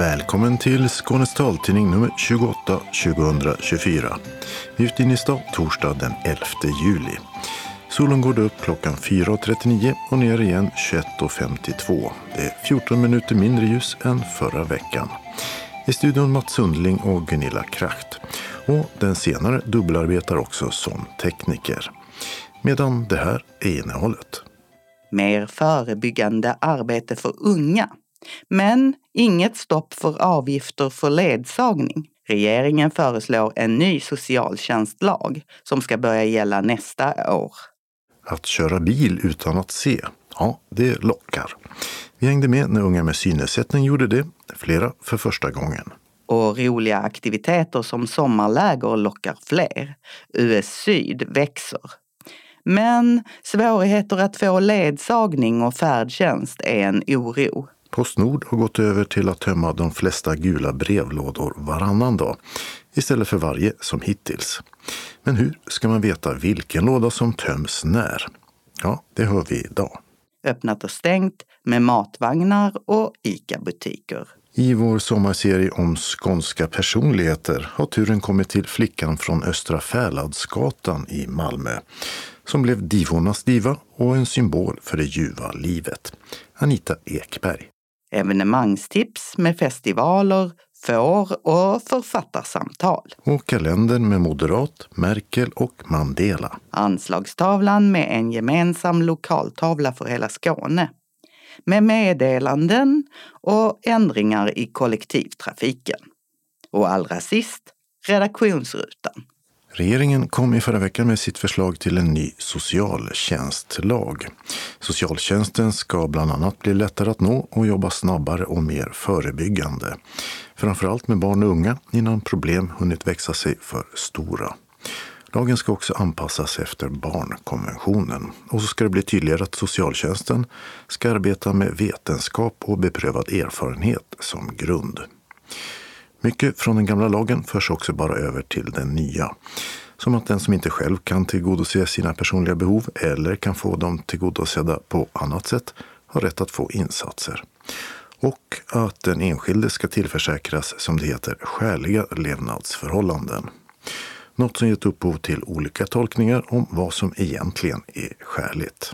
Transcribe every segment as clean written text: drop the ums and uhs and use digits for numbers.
Välkommen till Skånes taltidning nummer 28 2024. Utgivningsdag torsdag den 11 juli. Solen går upp klockan 4.39 och ner igen 21.52. Det är 14 minuter mindre ljus än förra veckan. I studion Mats Sundling och Gunilla Kracht. Och den senare dubbelarbetar också som tekniker. Medan det här är innehållet. Mer förebyggande arbete för unga. Men inget stopp för avgifter för ledsagning. Regeringen föreslår en ny socialtjänstlag som ska börja gälla nästa år. Att köra bil utan att se, ja, det lockar. Vi hängde med när unga med synnedsättning gjorde det, flera för första gången. Och roliga aktiviteter som sommarläger lockar fler. US Syd växer. Men svårigheter att få ledsagning och färdtjänst är en oro. Postnord har gått över till att tömma de flesta gula brevlådor varannan dag, istället för varje som hittills. Men hur ska man veta vilken låda som töms när? Ja, det hör vi idag. Öppnat och stängt med matvagnar och ICA-butiker. I vår sommarserie om skånska personligheter har turen kommit till flickan från Östra Fäladsgatan i Malmö, som blev divornas diva och en symbol för det ljuva livet. Anita Ekberg. Evenemangstips med festivaler, får och författarsamtal. Och kalendern med Moderat, Merkel och Mandela. Anslagstavlan med en gemensam lokaltavla för hela Skåne. Med meddelanden och ändringar i kollektivtrafiken. Och allra sist, redaktionsrutan. Regeringen kom i förra veckan med sitt förslag till en ny socialtjänstlag. Socialtjänsten ska bland annat bli lättare att nå och jobba snabbare och mer förebyggande. Framförallt med barn och unga innan problem hunnit växa sig för stora. Lagen ska också anpassas efter barnkonventionen. Och så ska det bli tydligare att socialtjänsten ska arbeta med vetenskap och beprövad erfarenhet som grund. Mycket från den gamla lagen förs också bara över till den nya. Som att den som inte själv kan tillgodose sina personliga behov eller kan få dem tillgodosedda på annat sätt har rätt att få insatser. Och att den enskilde ska tillförsäkras, som det heter, skäliga levnadsförhållanden. Något som gett upphov till olika tolkningar om vad som egentligen är skäligt.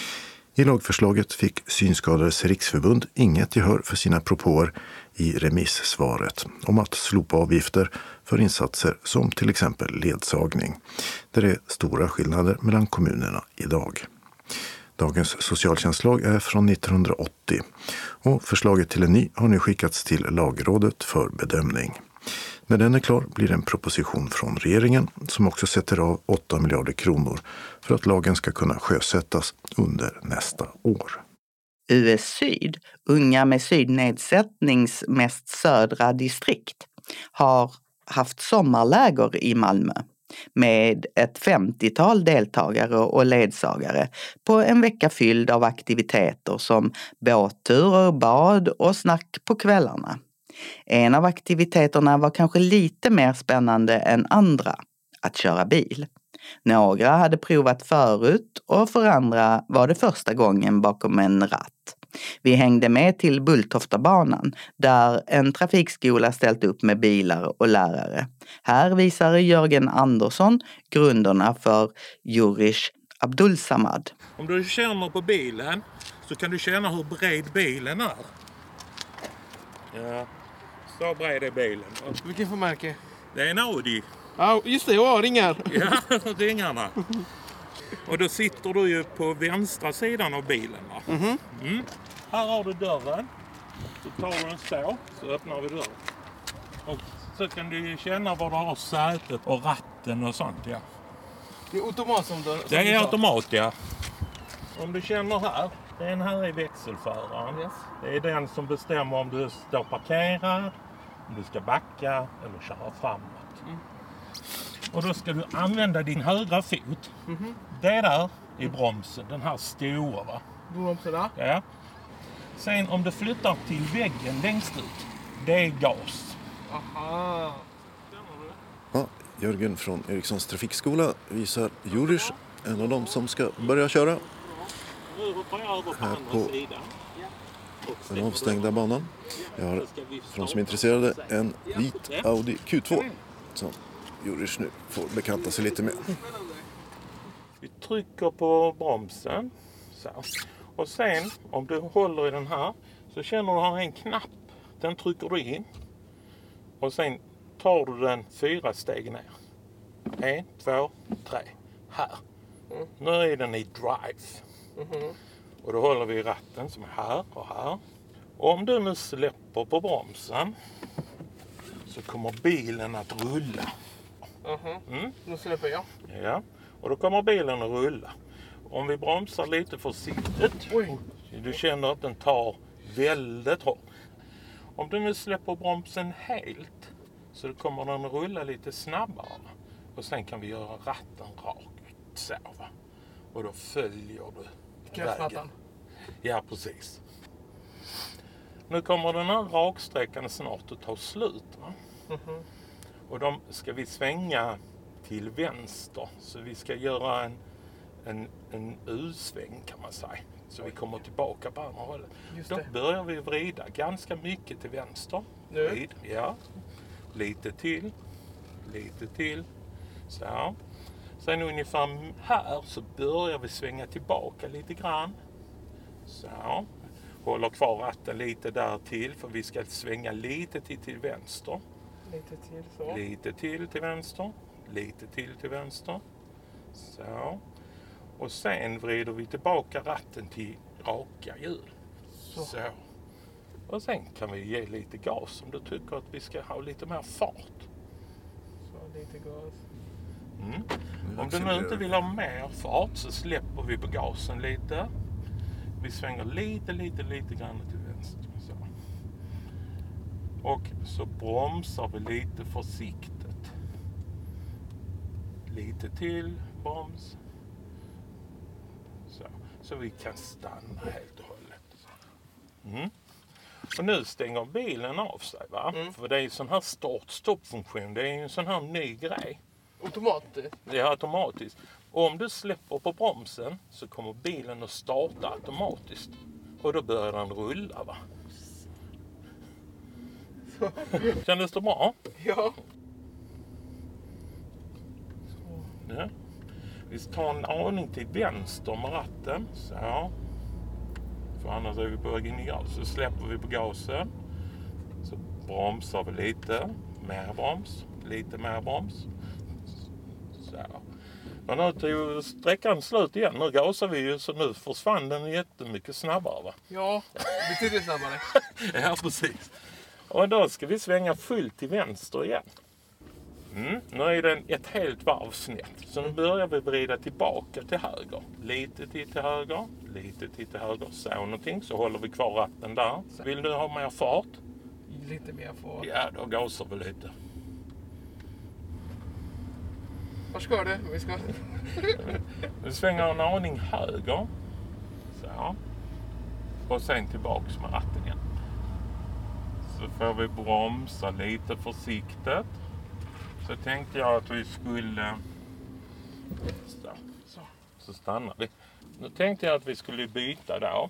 I lagförslaget fick Synskadades riksförbund inget gehör för sina propåer i remissvaret om att slopa avgifter för insatser som till exempel ledsagning, där det är stora skillnader mellan kommunerna idag. Dagens socialtjänstlag är från 1980 och förslaget till en ny har nu skickats till lagrådet för bedömning. När den är klar blir det en proposition från regeringen som också sätter av 8 miljarder kronor för att lagen ska kunna sjösättas under nästa år. US Syd, unga med sydnedsättnings mest södra distrikt, har haft sommarläger i Malmö med ett 50-tal deltagare och ledsagare på en vecka fylld av aktiviteter som båtturer, bad och snack på kvällarna. En av aktiviteterna var kanske lite mer spännande än andra, att köra bil. Några hade provat förut och för andra var det första gången bakom en ratt. Vi hängde med till Bulltoftabanan där en trafikskola ställt upp med bilar och lärare. Här visar Jörgen Andersson grunderna för Jurish Abdulsamad. Om du känner på bilen så kan du känna hur bred bilen är. Ja, så bred är bilen. Vilken för märke? Det är en Audi. Ja, just det, jag ringar. Ja, ringarna. Och då sitter du ju på vänstra sidan av bilen. Va? Här har du dörren. Så tar du den så öppnar vi dörren. Och så kan du ju känna var du har sätet och ratten och sånt. Ja. Det är automat som dörr? Det är automat, ja. Om du känner här, den här är växelföraren. Yes. Det är den som bestämmer om du står parkerad, om du ska backa eller köra framåt. Och då ska du använda din högra fot. Det där är bromsen, den här stora, va? Bromsen där? Ja. Sen om du flyttar till väggen längst ut, det är gas. Aha. Ja, Jörgen från Erikssons trafikskola visar Jurish, en av dem som ska börja köra. Nu hoppar jag över på andra sidan. den avstängda banan. Jag har, för de som är intresserade, en vit Audi Q2 som Juris nu får bekanta sig lite med. Vi trycker på bromsen. Så. Och sen, om du håller i den här, så känner du har en knapp. Den trycker du in. Och sen tar du den 4 steg ner. 1, 2, 3. Här. Nu är den i drive. Och då håller vi ratten som är här och här. Och om du nu släpper på bromsen så kommer bilen att rulla. Nu släpper jag. Ja, och då kommer bilen att rulla. Om vi bromsar lite försiktigt, du känner att den tar väldigt hårt. Om du nu släpper bromsen helt så kommer den att rulla lite snabbare. Och sen kan vi göra ratten rakt så, va? Och då följer du vägen. Ja, precis. Nu kommer den här raksträckan snart att ta slut, va? Och då ska vi svänga till vänster. Så vi ska göra en U-sväng kan man säga. Så vi kommer tillbaka på andra hållet. Då börjar vi vrida ganska mycket till vänster. Nu? Ja. Lite till. Lite till. Så. Sen ungefär här så börjar vi svänga tillbaka lite grann. Så. Håller kvar ratten lite där till för vi ska svänga lite till vänster. Lite till så. Lite till vänster. Lite till vänster. Så. Och sen vrider vi tillbaka ratten till raka hjul. Så. Och sen kan vi ge lite gas om du tycker att vi ska ha lite mer fart. Så lite gas. Om du nu inte vill ha mer fart så släpper vi på gasen lite. Vi svänger lite grann till vänster. Så. Och så bromsar vi lite försiktigt. Lite till broms. Så vi kan stanna helt och hållet. Och nu stänger bilen av sig, va? För det är en sån här start-stopp-funktion. Det är en sån här ny grej. Automatiskt? Det är automatiskt. Och om du släpper på bromsen så kommer bilen att starta automatiskt. Och då börjar den rulla, va? Kändes det bra? Ja. Ja. Vi tar en aning till vänster med ratten. Så. För annars är vi på väg in i gas. Så släpper vi på gasen. Så bromsar vi lite. Mer broms. Lite mer broms. Så. Men nu tog sträckan slut igen. Nu gasar vi ju så nu försvann den jättemycket snabbare, va? Ja, betydligt snabbare. Ja, precis. Och då ska vi svänga fullt till vänster igen. Nu är den ett helt varv snett. Så nu börjar vi vrida tillbaka till höger. Lite till höger, lite till höger. Så någonting, så håller vi kvar ratten där. Vill du ha mer fart? Lite mer fart. Ja, då gasar vi lite. Var ska du? Vi ska... Vi svänger en aning höger. Så. Och sen tillbaks med ratten igen. Så får vi bromsa lite försiktigt. Så tänkte jag att vi skulle... Så stannar vi. Nu tänkte jag att vi skulle byta då.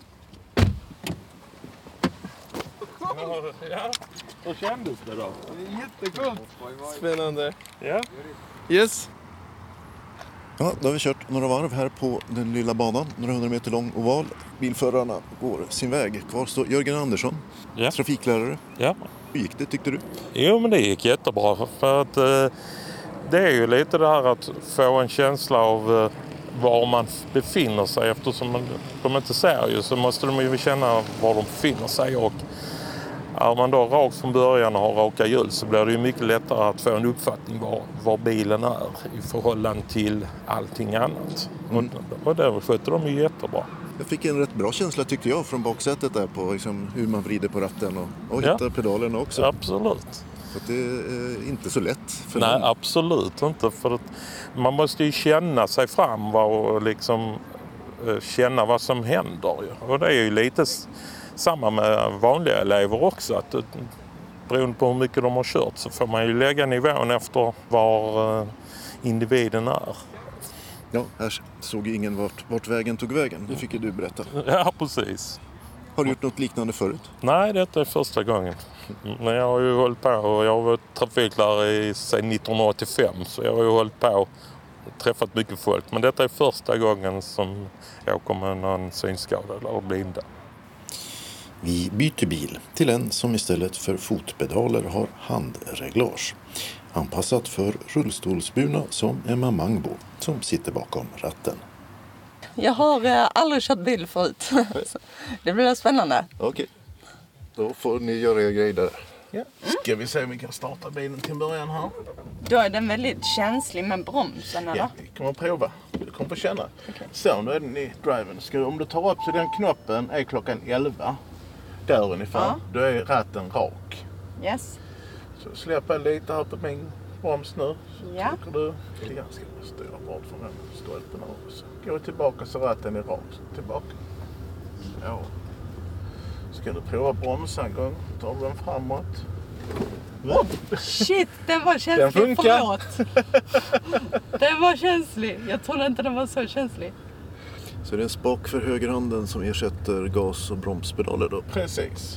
Ja, hur kändes det då? Jättegott. Spännande. Ja. Yes. Ja, då har vi kört några varv här på den lilla banan, några 100 meter lång oval. Bilförarna går sin väg. Kvar står Jörgen Andersson, trafiklärare. Ja. Hur gick det, tyckte du? Jo, men det gick jättebra. För att det är ju lite det här att få en känsla av var man befinner sig. Eftersom de inte ser ju så måste de ju känna var de befinner sig. Och är man då rakt från början och har raka hjul så blir det ju mycket lättare att få en uppfattning var bilen är i förhållande till allting annat. Och det sköter de ju jättebra. Jag fick en rätt bra känsla, tyckte jag, från baksätet där på liksom, hur man vrider på ratten och hittar pedalerna också. Absolut. Så att det är inte så lätt för Nej, någon. absolut inte. För att man måste ju känna sig fram och liksom känna vad som händer. Och det är ju lite samma med vanliga elever också. Att beroende på hur mycket de har kört så får man ju lägga nivån efter var individen är. Ja, här såg ingen vart vägen tog vägen. Det fick ju du berätta. Ja, precis. Har du gjort något liknande förut? Nej, detta är första gången. Men jag har ju hållit på och jag har varit trafiklärare sedan 1985 så jag har ju hållit på och träffat mycket folk. Men detta är första gången som jag kommer med någon synskadad eller blinda. Vi byter bil till en som istället för fotpedaler har handreglage. Anpassat för rullstolsburna som Emma Mangbo som sitter bakom ratten. Jag har aldrig kört bil förut. Det blir spännande. Okej, då får ni göra er grej där. Ja. Ska vi se om vi kan starta bilen till början här? Då är den väldigt känslig med bromsen, eller? Ja, vi kommer att prova. Du kommer få känna. Okay. Så, nu är den i driven. Om du tar upp så den knoppen är klockan 11. Där ungefär. Ja. Då är ratten rak. Yes. Så släpper lite här på min broms nu. Så ja. Trycker du. Jag ska styra bort från den stolpen här. Så går tillbaka så ratten är rak. Tillbaka. Ja. Ska du prova bromsa en gång? Tar du den framåt. Shit, den var känslig. Den funkar. Förlåt. Den var känslig. Jag trodde inte den var så känslig. Så det är en spak för högerhanden som ersätter gas- och bromspedaler då? Precis.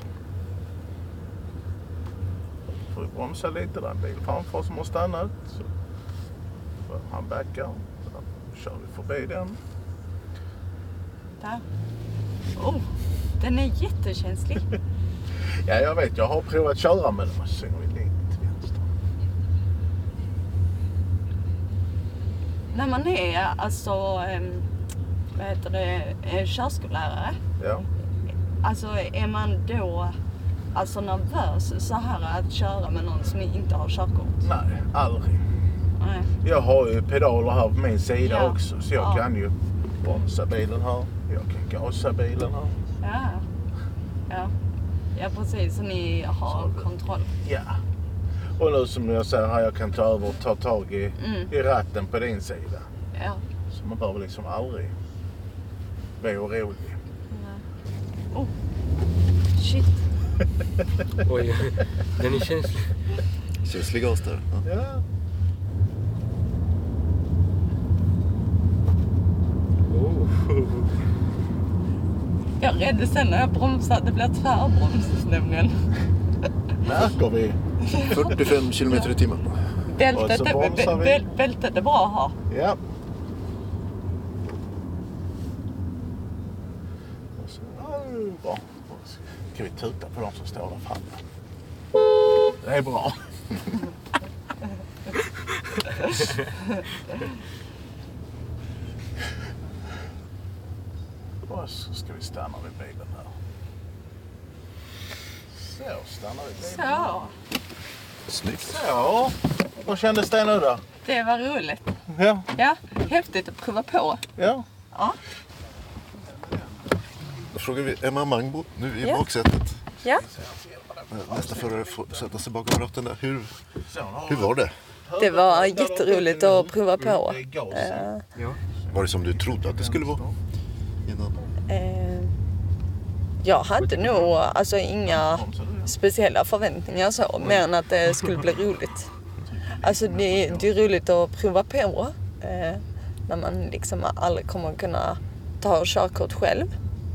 Får vi bromsa lite där. En bil framför som har stannat. Så han backar. Så kör vi förbi den. Där. Oh, den är jättekänslig. Ja, jag vet. Jag har provat köra med den. Så går vi lite till vänster. När man är alltså, vad heter det, körskollärare. Ja. Alltså är man då alltså nervös så här att köra med någon som inte har körkort? Nej, aldrig. Nej. Jag har ju pedaler här på min sida också. Så jag kan ju bromsa bilen här. Jag kan gasa bilen här. Ja. Ja. Ja, precis. Så ni har kontroll. Ja. Och nu som jag säger här, jag kan ta över och ta tag i ratten på din sida. Ja. Så man behöver liksom aldrig bli orolig. Nej. Oh. Shit. Oj, den är känslig. Känslig gas där. Ja. Jag är rädd sen när jag bromsar att det blir tvärbroms nämligen. Märker vi. 45 km i timmen. Bältet är bra att ha. Ja. Bra. Ska vi tuta på de som står där framme? Det är bra. Och så ska vi stanna vid bilen här. Så, stannar vi bilen. Så. Snyggt. Så. Vad kändes det nu då? Det var roligt. Ja. Ja, häftigt att prova på. Ja. Ja. Då frågar vi Emma Mangbo nu i baksätet. Ja. Nästa förare får sätta sig bakom ratten där. Hur var det? Det var jätteroligt att prova på. Var det som du trodde att det skulle vara? Innan? Jag hade nog alltså inga speciella förväntningar så, men att det skulle bli roligt. Alltså det är roligt att prova på när man liksom aldrig kommer att kunna ta körkort själv.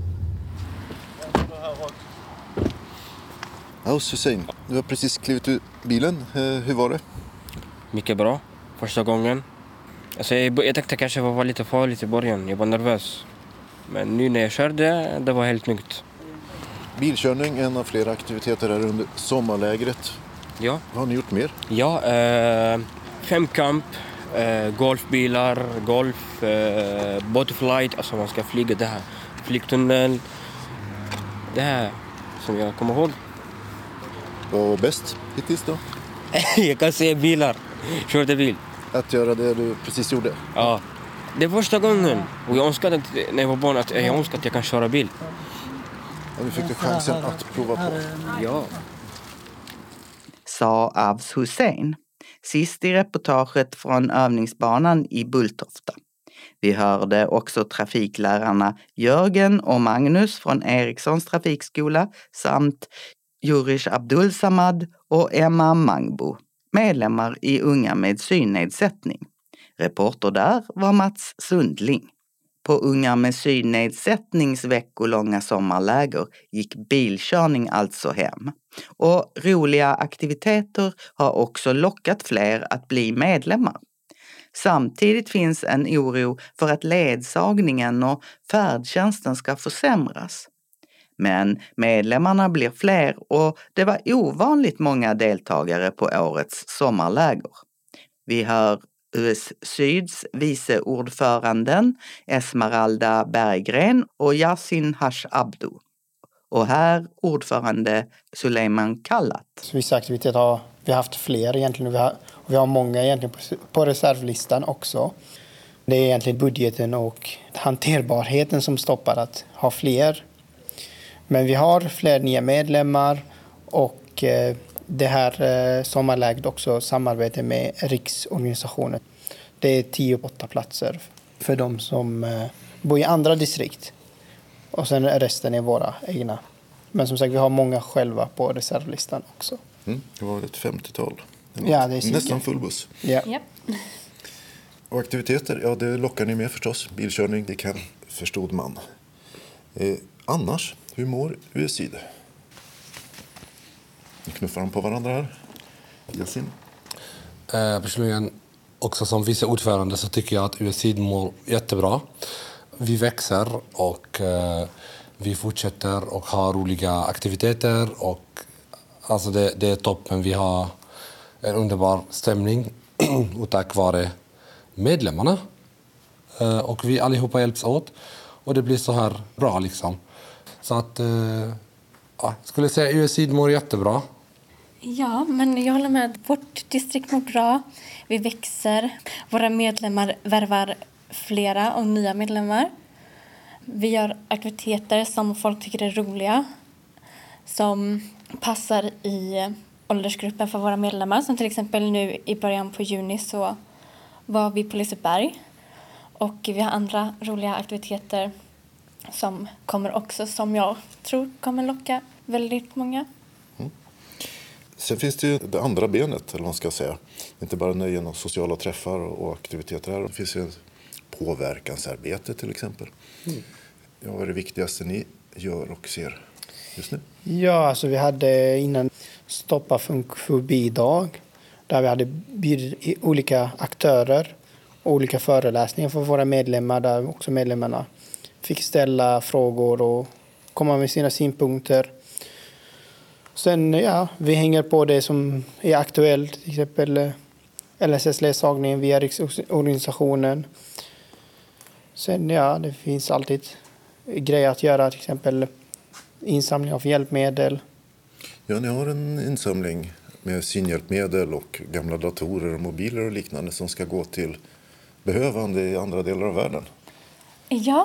Aus Hussein, du har precis klivit ur bilen. Hur var det? Mycket bra. Första gången. Alltså jag tänkte kanske var lite farligt i början. Jag var nervös. Men nu när jag körde, det var helt nytt. Bilkörning är en av flera aktiviteter här under sommarlägret. Ja. Vad har ni gjort mer? Ja, femkamp, golfbilar, golf, butterfly, alltså man ska flyga det här. Flygtunnel. Det här som jag kommer ihåg. Vad var bäst hittills då? Jag kan se bilar. Körde bil. Att göra det du precis gjorde? Ja. Det är första gången. Och jag önskade att, när jag var barn att jag kan köra bil. Och nu fick du chansen att prova på. Ja. Sa Avs Hussein, sist i reportaget från övningsbanan i Bulltofta. Vi hörde också trafiklärarna Jörgen och Magnus från Erikssons trafikskola samt Jurish Abdulsamad och Emma Mangbo, medlemmar i Unga med synnedsättning. Reporter där var Mats Sundling. På Unga med synnedsättnings veckolånga sommarläger gick bilkörning alltså hem. Och roliga aktiviteter har också lockat fler att bli medlemmar. Samtidigt finns en oro för att ledsagningen och färdtjänsten ska försämras. Men medlemmarna blir fler och det var ovanligt många deltagare på årets sommarläger. Vi hör US Syds vice ordföranden Esmeralda Berggren och Yasin Hash Abdu. Och här ordförande Suleiman Kallat. Vissa aktiviteter har vi haft fler egentligen. Vi har många egentligen på reservlistan också. Det är egentligen budgeten och hanterbarheten som stoppar att ha fler. Men vi har fler nya medlemmar och det här sommarläget också samarbete med riksorganisationen. Det är 10-8 platser för de som bor i andra distrikt. Och sen resten är våra egna. Men som sagt, vi har många själva på reservlistan också. Det var ett 50-tal. Ja, det är nästan full buss. Ja. Yep. Och aktiviteter, ja det lockar ni med förstås. Bilkörning, det kan förstod man. Annars, hur mår USID? Ni knuffar de på varandra här. Yasin? Personligen, också som vice ordförande så tycker jag att USID mår jättebra. Vi växer och vi fortsätter och har roliga aktiviteter. Och, alltså det är toppen. Vi har en underbar stämning och tack vare medlemmarna. Och vi allihopa hjälps åt. Och det blir så här bra liksom. Så att skulle säga USID mår jättebra. Ja, men jag håller med. Vårt distrikt mår bra. Vi växer. Våra medlemmar värvar flera och nya medlemmar. Vi gör aktiviteter som folk tycker är roliga. Som passar i åldersgruppen för våra medlemmar. Som till exempel nu i början på juni så var vi på Liseberg. Och vi har andra roliga aktiviteter som kommer också, som jag tror kommer locka väldigt många. Sen finns det ju det andra benet, eller vad man ska säga. Inte bara nöjen och sociala träffar och aktiviteter här. Det finns ju påverkansarbete till exempel. Ja, vad är det viktigaste ni gör och ser just nu? Ja, alltså vi hade innan Stoppa funkfobi-dag. Där vi hade bjudit olika aktörer och olika föreläsningar för våra medlemmar. Där också medlemmarna fick ställa frågor och komma med sina synpunkter. Sen, vi hänger på det som är aktuellt. Till exempel LSS-ledsagningen via riksorganisationen. Sen, det finns alltid grejer att göra. Till exempel insamling av hjälpmedel. Ja, ni har en insamling med synhjälpmedel och gamla datorer och mobiler och liknande som ska gå till behövande i andra delar av världen. Ja,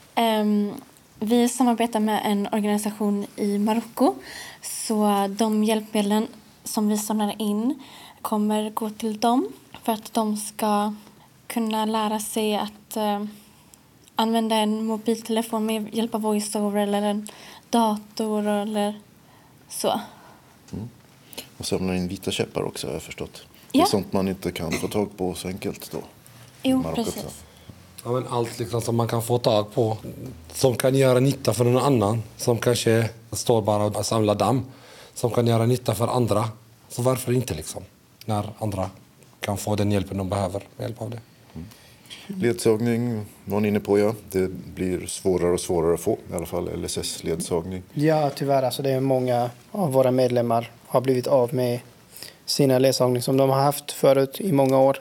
vi samarbetar med en organisation i Marocko. Så de hjälpmedlen som vi samlar in kommer gå till dem för att de ska kunna lära sig att använda en mobiltelefon med hjälp av voiceover eller en dator eller så. Och samlar in vita käppar också, har jag förstått. Det är sånt man inte kan få tag på så enkelt då. Jo, precis. Ja, men allt liksom som man kan få tag på som kan göra nytta för någon annan. Som kanske står bara och samlar damm. Som kan göra nytta för andra. Så varför inte liksom? När andra kan få den hjälpen de behöver med hjälp av det. Ledsagning var ni inne på, ja. Det blir svårare och svårare att få. I alla fall LSS-ledsagning. Ja, tyvärr. Alltså det är många av våra medlemmar har blivit av med sina ledsagning som de har haft förut i många år.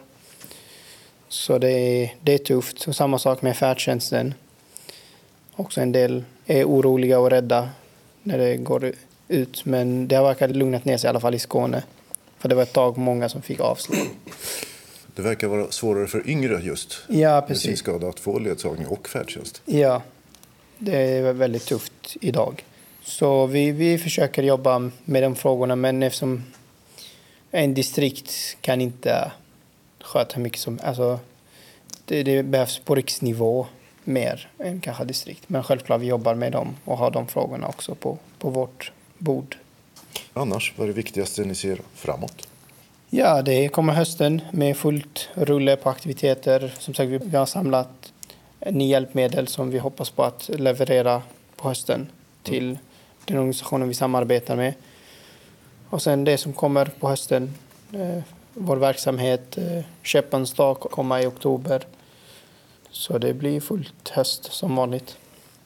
Så det är tufft. Och samma sak med färdtjänsten. Också en del är oroliga och rädda när det går ut. Men det har verkar lugnat ner sig i alla fall i Skåne. För det var ett tag många som fick avslag. Det verkar vara svårare för yngre just. Ja, med precis. sin skada att få ledsagning och färdtjänst. Ja, det är väldigt tufft idag. Så vi försöker jobba med de frågorna. Men eftersom en distrikt kan inte sköta mycket som... Alltså, det behövs på riksnivå mer än kanske distrikt. Men självklart vi jobbar med dem och har de frågorna också på vårt bord. Annars, vad är det viktigaste ni ser framåt? Ja, det kommer hösten med fullt rulle på aktiviteter. Som sagt, vi har samlat en ny hjälpmedel som vi hoppas på att leverera på hösten till den organisationen vi samarbetar med. Och sen det som kommer på hösten, vår verksamhet, Käppens dag kommer i oktober. Så det blir fullt höst som vanligt.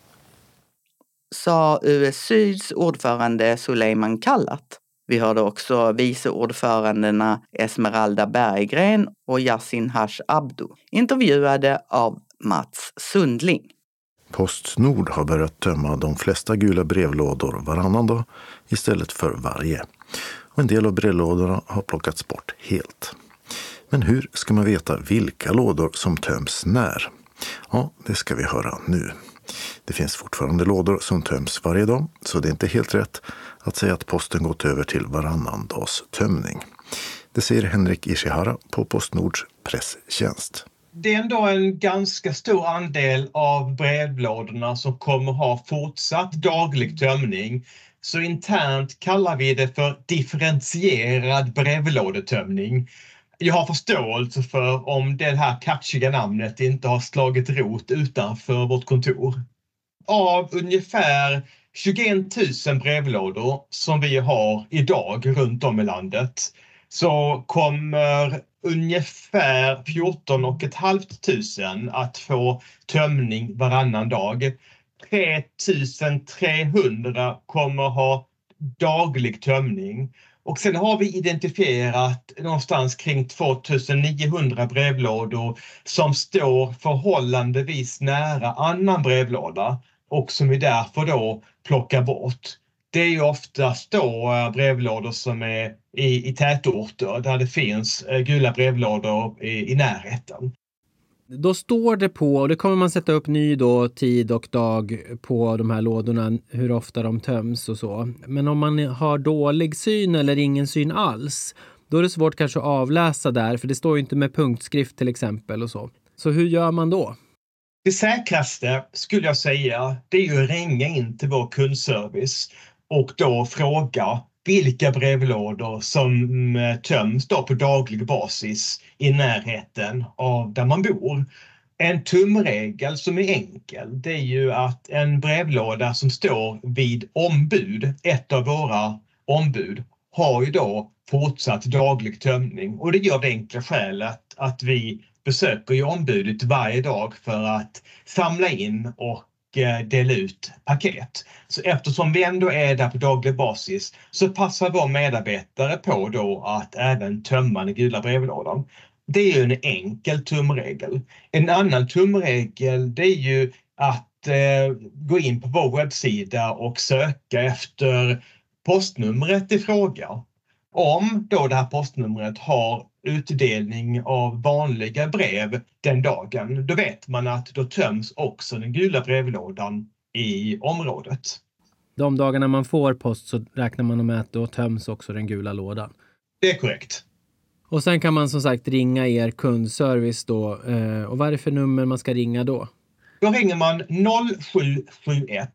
Sa US Syds ordförande Suleiman Kallat. Vi hörde också vice ordförandena Esmeralda Berggren och Yasin Hash Abdu, intervjuade av Mats Sundling. Postnord har börjat tömma de flesta gula brevlådor varannan dag istället för varje. Och en del av brevlådorna har plockats bort helt. Men hur ska man veta vilka lådor som töms när? Ja, det ska vi höra nu. Det finns fortfarande lådor som töms varje dag, så det är inte helt rätt att säga att posten gått över till varannan dags tömning. Det säger Henrik Ishihara på Postnords presstjänst. Det är ändå en ganska stor andel av brevlådorna som kommer ha fortsatt daglig tömning. Så internt kallar vi det för differentierad brevlådetömning. Jag har förståelse för om det här catchiga namnet inte har slagit rot utanför vårt kontor. Av ungefär 21 000 brevlådor som vi har idag runt om i landet så kommer ungefär 14 500 att få tömning varannan dag. 3 300 kommer ha daglig tömning. Och sen har vi identifierat någonstans kring 2 900 brevlådor som står förhållandevis nära annan brevlåda och som vi därför då plockar bort. Det är ju oftast då brevlådor som är i tätorter där det finns gula brevlådor i närheten. Då står det på, och det kommer man sätta upp ny då, tid och dag på de här lådorna, hur ofta de töms och så. Men om man har dålig syn eller ingen syn alls, då är det svårt kanske att avläsa där, för det står ju inte med punktskrift till exempel och så. Så hur gör man då? Det säkraste skulle jag säga, det är ju att ringa in till vår kundservice och då fråga vilka brevlådor som töms då på daglig basis i närheten av där man bor. En tumregel som är enkel, det är ju att en brevlåda som står vid ombud, ett av våra ombud, har ju då fortsatt daglig tömning. Och det gör det enkla skälet att vi besöker ju ombudet varje dag för att samla in och dela ut paket. Så eftersom vi ändå är där på daglig basis så passar vår medarbetare på då att även tömma den gula brevlådan. Det är ju en enkel tumregel. En annan tumregel, det är ju att gå in på vår webbsida och söka efter postnumret i fråga. Om då det här postnumret har utdelning av vanliga brev den dagen, då vet man att då töms också den gula brevlådan i området. De dagarna man får post så räknar man med att då töms också den gula lådan. Det är korrekt. Och sen kan man som sagt ringa er kundservice då. Och vad är det för nummer man ska ringa då? Då ringer man 0771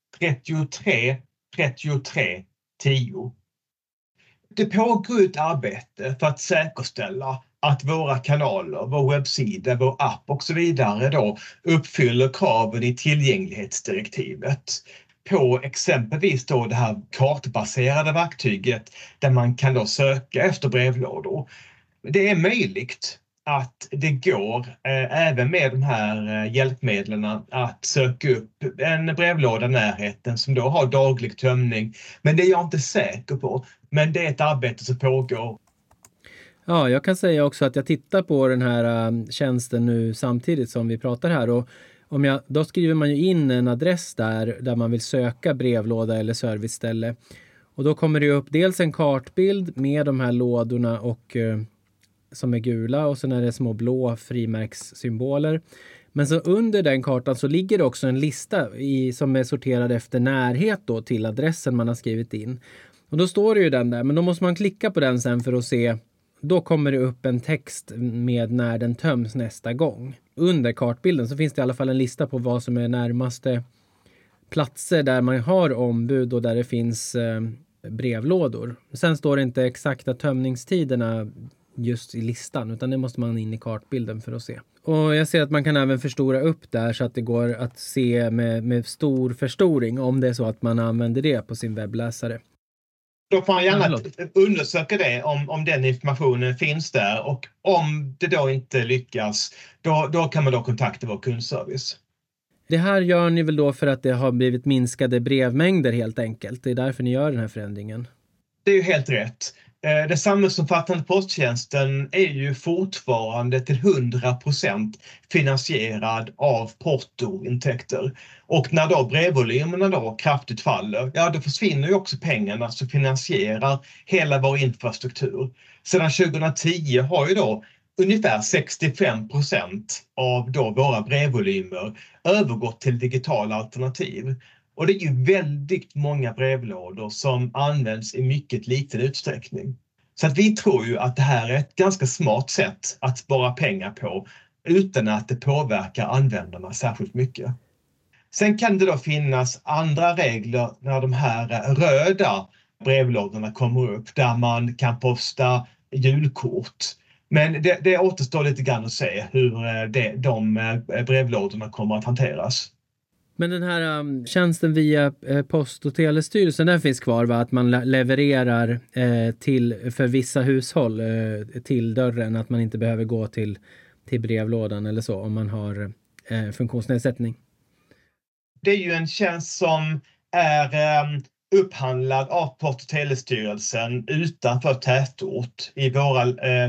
33 33 10. Det pågår ett arbete för att säkerställa att våra kanaler, vår webbsida, vår app och så vidare då uppfyller kraven i tillgänglighetsdirektivet på exempelvis då det här kartbaserade verktyget där man kan då söka efter brevlådor. Det är möjligt att det går även med de här hjälpmedlen att söka upp en brevlåda i närheten som då har daglig tömning. Men det är jag inte säker på. Men det är ett arbete som pågår. Ja, jag kan säga också att jag tittar på den här tjänsten nu samtidigt som vi pratar här. Och då skriver man ju in en adress där man vill söka brevlåda eller serviceställe. Och då kommer det upp dels en kartbild med de här lådorna och som är gula, och sen är det små blå frimärkssymboler. Men så under den kartan så ligger det också en lista som är sorterad efter närhet då till adressen man har skrivit in. Och då står det ju den där, men då måste man klicka på den sen för att se. Då kommer det upp en text med när den töms nästa gång. Under kartbilden så finns det i alla fall en lista på vad som är närmaste platser där man har ombud och där det finns brevlådor. Sen står det inte exakta tömningstiderna just i listan, utan det måste man in i kartbilden för att se. Och jag ser att man kan även förstora upp där så att det går att se med stor förstoring om det är så att man använder det på sin webbläsare. Då får man gärna undersöka det om den informationen finns där, och om det då inte lyckas, då kan man då kontakta vår kundservice. Det här gör ni väl då för att det har blivit minskade brevmängder helt enkelt? Det är därför ni gör den här förändringen? Det är ju helt rätt. Den samhällsomfattande posttjänsten är ju fortfarande till 100% finansierad av portointäkter. Och när då brevvolymerna då kraftigt faller, ja då försvinner ju också pengarna som finansierar hela vår infrastruktur. Sedan 2010 har ju då ungefär 65% av då våra brevvolymer övergått till digitala alternativ. Och det är ju väldigt många brevlådor som används i mycket liten utsträckning. Så att vi tror ju att det här är ett ganska smart sätt att spara pengar på utan att det påverkar användarna särskilt mycket. Sen kan det då finnas andra regler när de här röda brevlådorna kommer upp där man kan posta julkort. Men det återstår lite grann att se hur de brevlådorna kommer att hanteras. Men den här tjänsten via Post- och telestyrelsen, den finns kvar, va? Att man levererar för vissa hushåll till dörren, att man inte behöver gå till brevlådan eller så om man har funktionsnedsättning. Det är ju en tjänst som är upphandlad av Post- och telestyrelsen utanför tätort i våra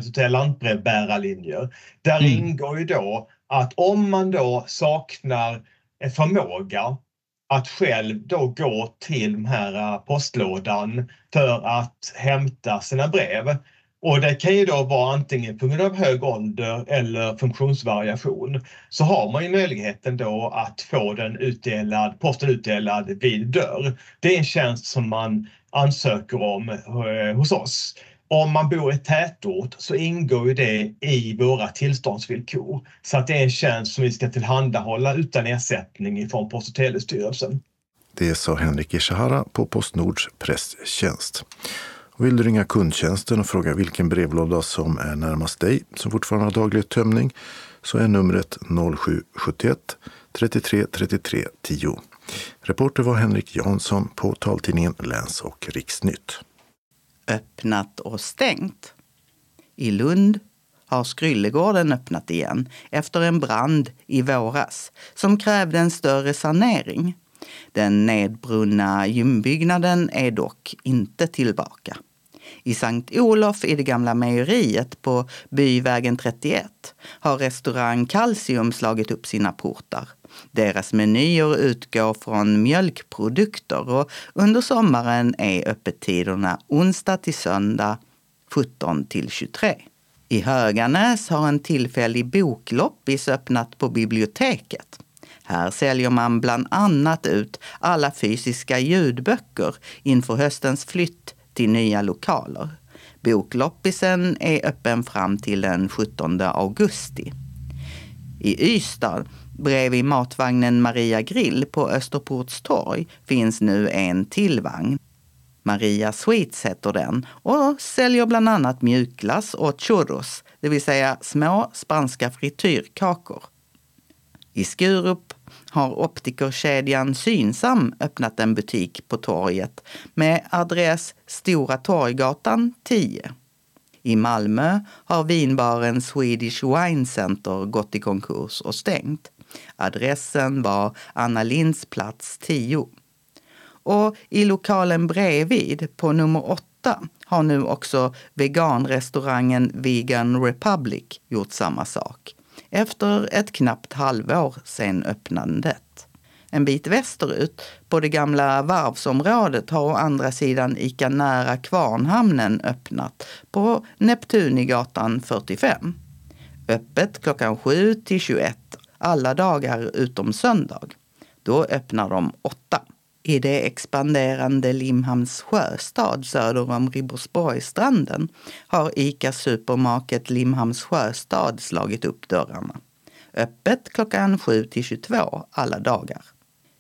lantbrevbärarlinjer. Där ingår ju då att om man då saknar förmåga att själv då gå till den här postlådan för att hämta sina brev. Och det kan ju då vara antingen på grund av hög ålder eller funktionsvariation. Så har man ju möjligheten då att få posten utdelad vid dörr. Det är en tjänst som man ansöker om hos oss. Om man bor i tätort så ingår ju det i våra tillståndsvillkor. Så att det är en tjänst som vi ska tillhandahålla utan ersättning från Post- och telestyrelsen. Det sa Henrik Ishihara på Postnords presstjänst. Vill du ringa kundtjänsten och fråga vilken brevlåda som är närmast dig som fortfarande har daglig tömning, så är numret 0771 33 33 10. Reporter var Henrik Jansson på taltidningen Läns- och Riksnytt. Öppnat och stängt. I Lund har Skryllegården öppnat igen efter en brand i våras som krävde en större sanering. Den nedbrunna gymbyggnaden är dock inte tillbaka. I Sankt Olof i det gamla mejeriet på Byvägen 31 har restaurang Calcium slagit upp sina portar. Deras menyer utgår från mjölkprodukter och under sommaren är öppettiderna onsdag till söndag 17 till 23. I Höganäs har en tillfällig bokloppis öppnat på biblioteket. Här säljer man bland annat ut alla fysiska ljudböcker inför höstens flytt till nya lokaler. Bokloppisen är öppen fram till den 17 augusti. I Ystad, bredvid matvagnen Maria Grill på Österports torg, finns nu en till vagn. Maria Sweets heter den och säljer bland annat mjukglass och churros, det vill säga små spanska frityrkakor. I Skurup har optikerkedjan Synsam öppnat en butik på torget med adress Stora Torggatan 10. I Malmö har vinbaren Swedish Wine Center gått i konkurs och stängt. Adressen var Anna Linds plats 10. Och i lokalen bredvid på nummer 8 har nu också veganrestaurangen Vegan Republic gjort samma sak. Efter ett knappt halvår sedan öppnandet. En bit västerut på det gamla varvsområdet har å andra sidan Ica nära Kvarnhamnen öppnat på Neptunigatan 45. Öppet klockan 7 till 21 alla dagar utom söndag. Då öppnar de 8. I det expanderande Limhamns sjöstad söder om Ribersborgsstranden har Ica Supermarket Limhamns sjöstad slagit upp dörrarna. Öppet klockan 7 till 22 alla dagar.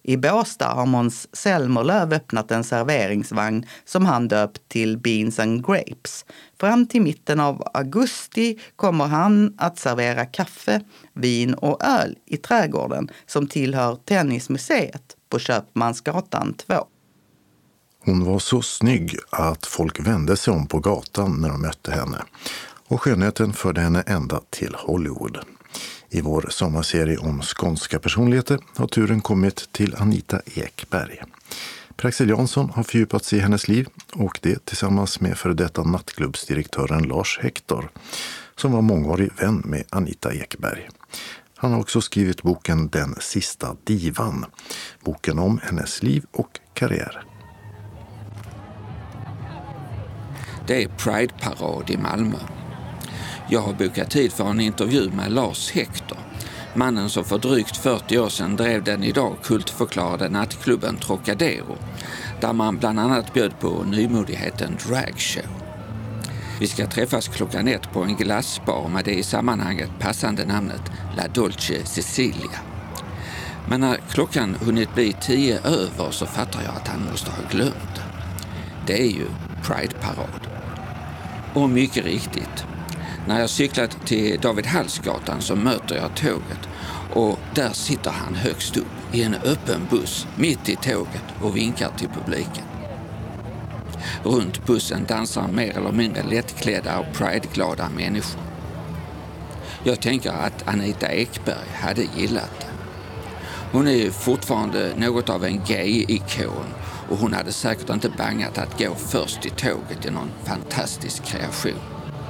I Båstad har Måns Zelmerlöw öppnat en serveringsvagn som han döpt till Beans and Grapes. Fram till mitten av augusti kommer han att servera kaffe, vin och öl i trädgården som tillhör Tennismuseet på Köpmansgatan 2. Hon var så snygg att folk vände sig om på gatan när de mötte henne. Och skönheten förde henne ända till Hollywood. I vår sommarserie om skånska personligheter har turen kommit till Anita Ekberg. Per-Axel Jansson har fördjupat sig i hennes liv och det tillsammans med före detta nattklubbsdirektören Lars Hector som var mångårig vän med Anita Ekberg. Han har också skrivit boken Den sista divan, boken om hennes liv och karriär. Det är Pride-parad i Malmö. Jag har bokat tid för en intervju med Lars Hector, mannen som för drygt 40 år sedan drev den idag kultförklarade nattklubben Trocadero, där man bland annat bjöd på nymodigheten dragshow. Vi ska träffas 1:00 på en glassbar med det i sammanhanget passande namnet La Dolce Cecilia. Men när klockan hunnit bli 10 över så fattar jag att han måste ha glömt det. Det är ju Pride-parad. Och mycket riktigt, när jag cyklat till David Hallsgatan så möter jag tåget och där sitter han högst upp i en öppen buss mitt i tåget och vinkar till publiken. Runt bussen dansar mer eller mindre lättklädda och prideglada människor. Jag tänker att Anita Ekberg hade gillat det. Hon är ju fortfarande något av en gay-ikon och hon hade säkert inte bangat att gå först i tåget i någon fantastisk kreation.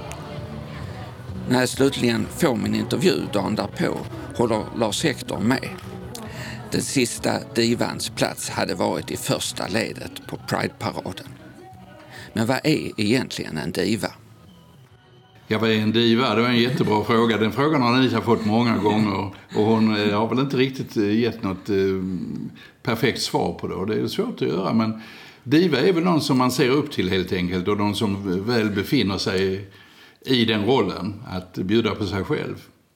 När jag slutligen får min intervju dagen därpå håller Lars Hector med. Den sista divans plats hade varit i första ledet på Pride-paraden. Men vad är egentligen en diva? Ja, vad är en diva? Det var en jättebra fråga. Den frågan har Anita fått många gånger och hon har väl inte riktigt gett något perfekt svar på det. Och det är svårt att göra, men diva är väl någon som man ser upp till helt enkelt och någon som väl befinner sig i den rollen att bjuda på sig själv.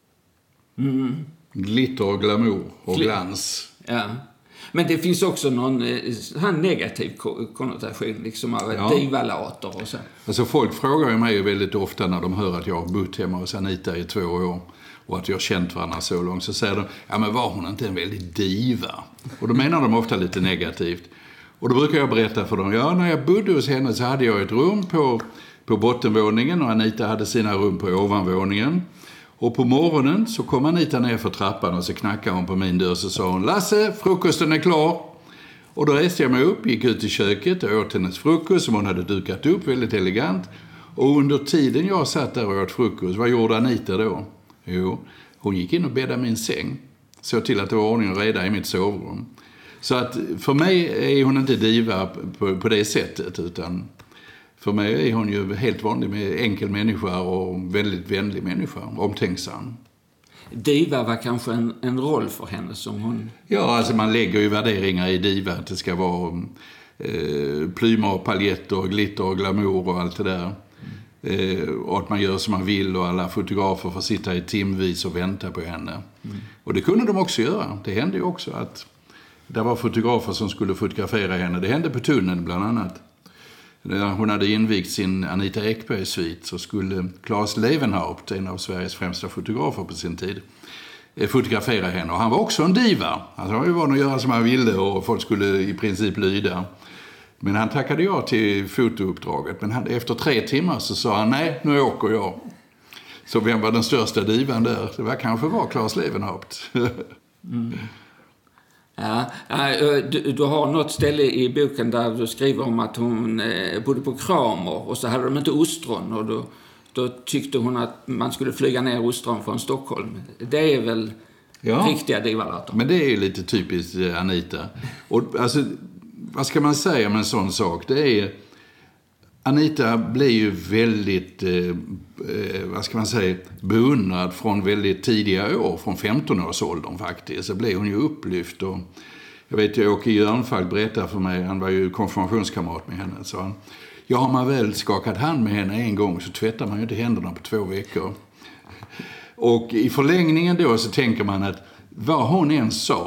Mm. Glitter och glamour och glans. Ja. Men det finns också någon negativ konnotation liksom av divalater och så. Alltså folk frågar ju mig väldigt ofta när de hör att jag har bott hemma hos Anita i 2 år och att jag har känt varandra så långt, så säger de, ja men var hon inte en väldigt diva? Och då menar de ofta lite negativt. Och då brukar jag berätta för dem, ja när jag bodde hos henne så hade jag ett rum på bottenvåningen och Anita hade sina rum på ovanvåningen. Och på morgonen så kom Anita ner för trappan och så knackade hon på min dörr och så sa hon, Lasse, frukosten är klar. Och då reste jag mig upp, gick ut i köket och åt hennes frukost som hon hade dukat upp väldigt elegant. Och under tiden jag satt där och åt frukost, vad gjorde Anita då? Jo, hon gick in och bäddade min säng. Såg till att det var ordning och reda i mitt sovrum. Så att för mig är hon inte diva på det sättet, utan för mig är hon ju helt vanlig med enkel människa och väldigt vänlig människa, omtänksam. Diva var kanske en roll för henne som hon... Ja, alltså man lägger ju värderingar i diva. Att det ska vara plymer och paljetter, glitter och glamour och allt det där. Och att man gör som man vill och alla fotografer får sitta i timvis och vänta på henne. Och det kunde de också göra. Det hände ju också att det var fotografer som skulle fotografera henne. Det hände på tunneln bland annat. När hon hade invigt sin Anita Ekberg-svit så skulle Claes Levenhaupt, en av Sveriges främsta fotografer på sin tid, fotografera henne. Och han var också en diva. Han var ju van att göra som han ville och folk skulle i princip lyda. Men han tackade ja till fotouppdraget. Men efter 3 timmar så sa han, nej, nu åker jag. Så vem var den största divan där? Det var kanske Claes Levenhaupt. Ja, du har något ställe i boken där du skriver om att hon bodde på Kramer och så hade de inte ostron och då tyckte hon att man skulle flyga ner ostron från Stockholm. Det är väl riktiga divalater. Men det är ju lite typiskt Anita. Och alltså, vad ska man säga om en sån sak? Det är Anita blir ju väldigt, vad ska man säga, beundrad från väldigt tidiga år, från 15-årsåldern faktiskt. Så blev hon ju upplyft och jag vet ju Åke Jörnfalk berättade för mig, han var ju konfirmationskamrat med henne, så han, ja har man väl skakat hand med henne en gång så tvättar man ju inte händerna på 2 veckor. Och i förlängningen då så tänker man att vad hon än sa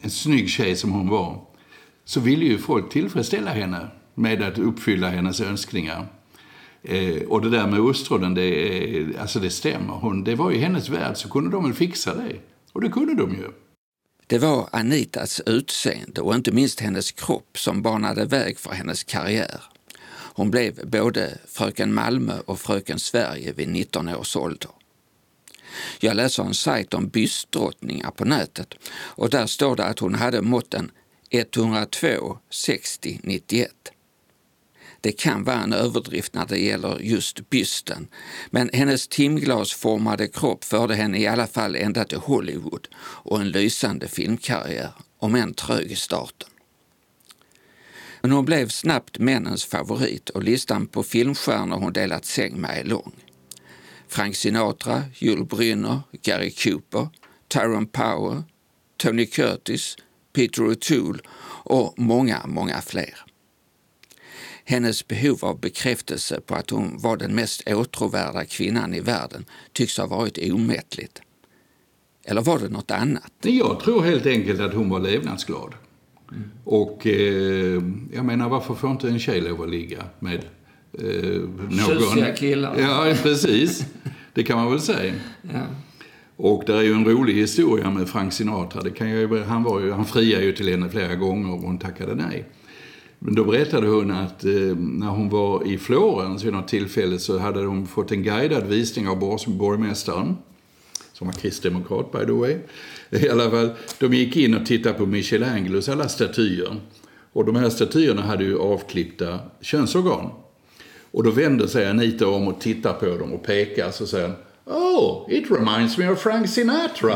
en snygg tjej som hon var, så ville ju folk tillfredsställa henne med att uppfylla hennes önskningar. Och det där med ostronen, det stämmer. Det var ju hennes värld, så kunde de väl fixa det. Och det kunde de ju. Det var Anitas utseende och inte minst hennes kropp som banade väg för hennes karriär. Hon blev både fröken Malmö och fröken Sverige vid 19 års ålder. Jag läser en sajt om bystdrottningar på nätet och där står det att hon hade måtten 102, 60, 91. Det kan vara en överdrift när det gäller just bysten, men hennes timglasformade kropp förde henne i alla fall ända till Hollywood och en lysande filmkarriär, om än trög i starten. Men hon blev snabbt männens favorit och listan på filmstjärnor hon delat säng med är lång. Frank Sinatra, Yul Brynner, Gary Cooper, Tyrone Power, Tony Curtis, Peter O'Toole och många fler. Hennes behov av bekräftelse på att hon var den mest åtråvärda kvinnan i världen tycks ha varit omättligt. Eller var det något annat? Jag tror helt enkelt att hon var levnadsglad. Och jag menar, varför får inte en tjej lov att ligga med någon? Tjusiga killar. Ja, precis. Det kan man väl säga. Ja. Och det är ju en rolig historia med Frank Sinatra. Han friade ju till henne flera gånger och hon tackade nej. Men då berättade hon att när hon var i Florens vid något tillfälle så hade hon fått en guidad visning av borgmästaren, som var kristdemokrat by the way. I alla fall, de gick in och tittade på Michelangelos alla statyer. Och de här statyerna hade ju avklippta könsorgan. Och då vänder sig Anita om och tittar på dem och pekar, så säger han, "Oh, it reminds me of Frank Sinatra."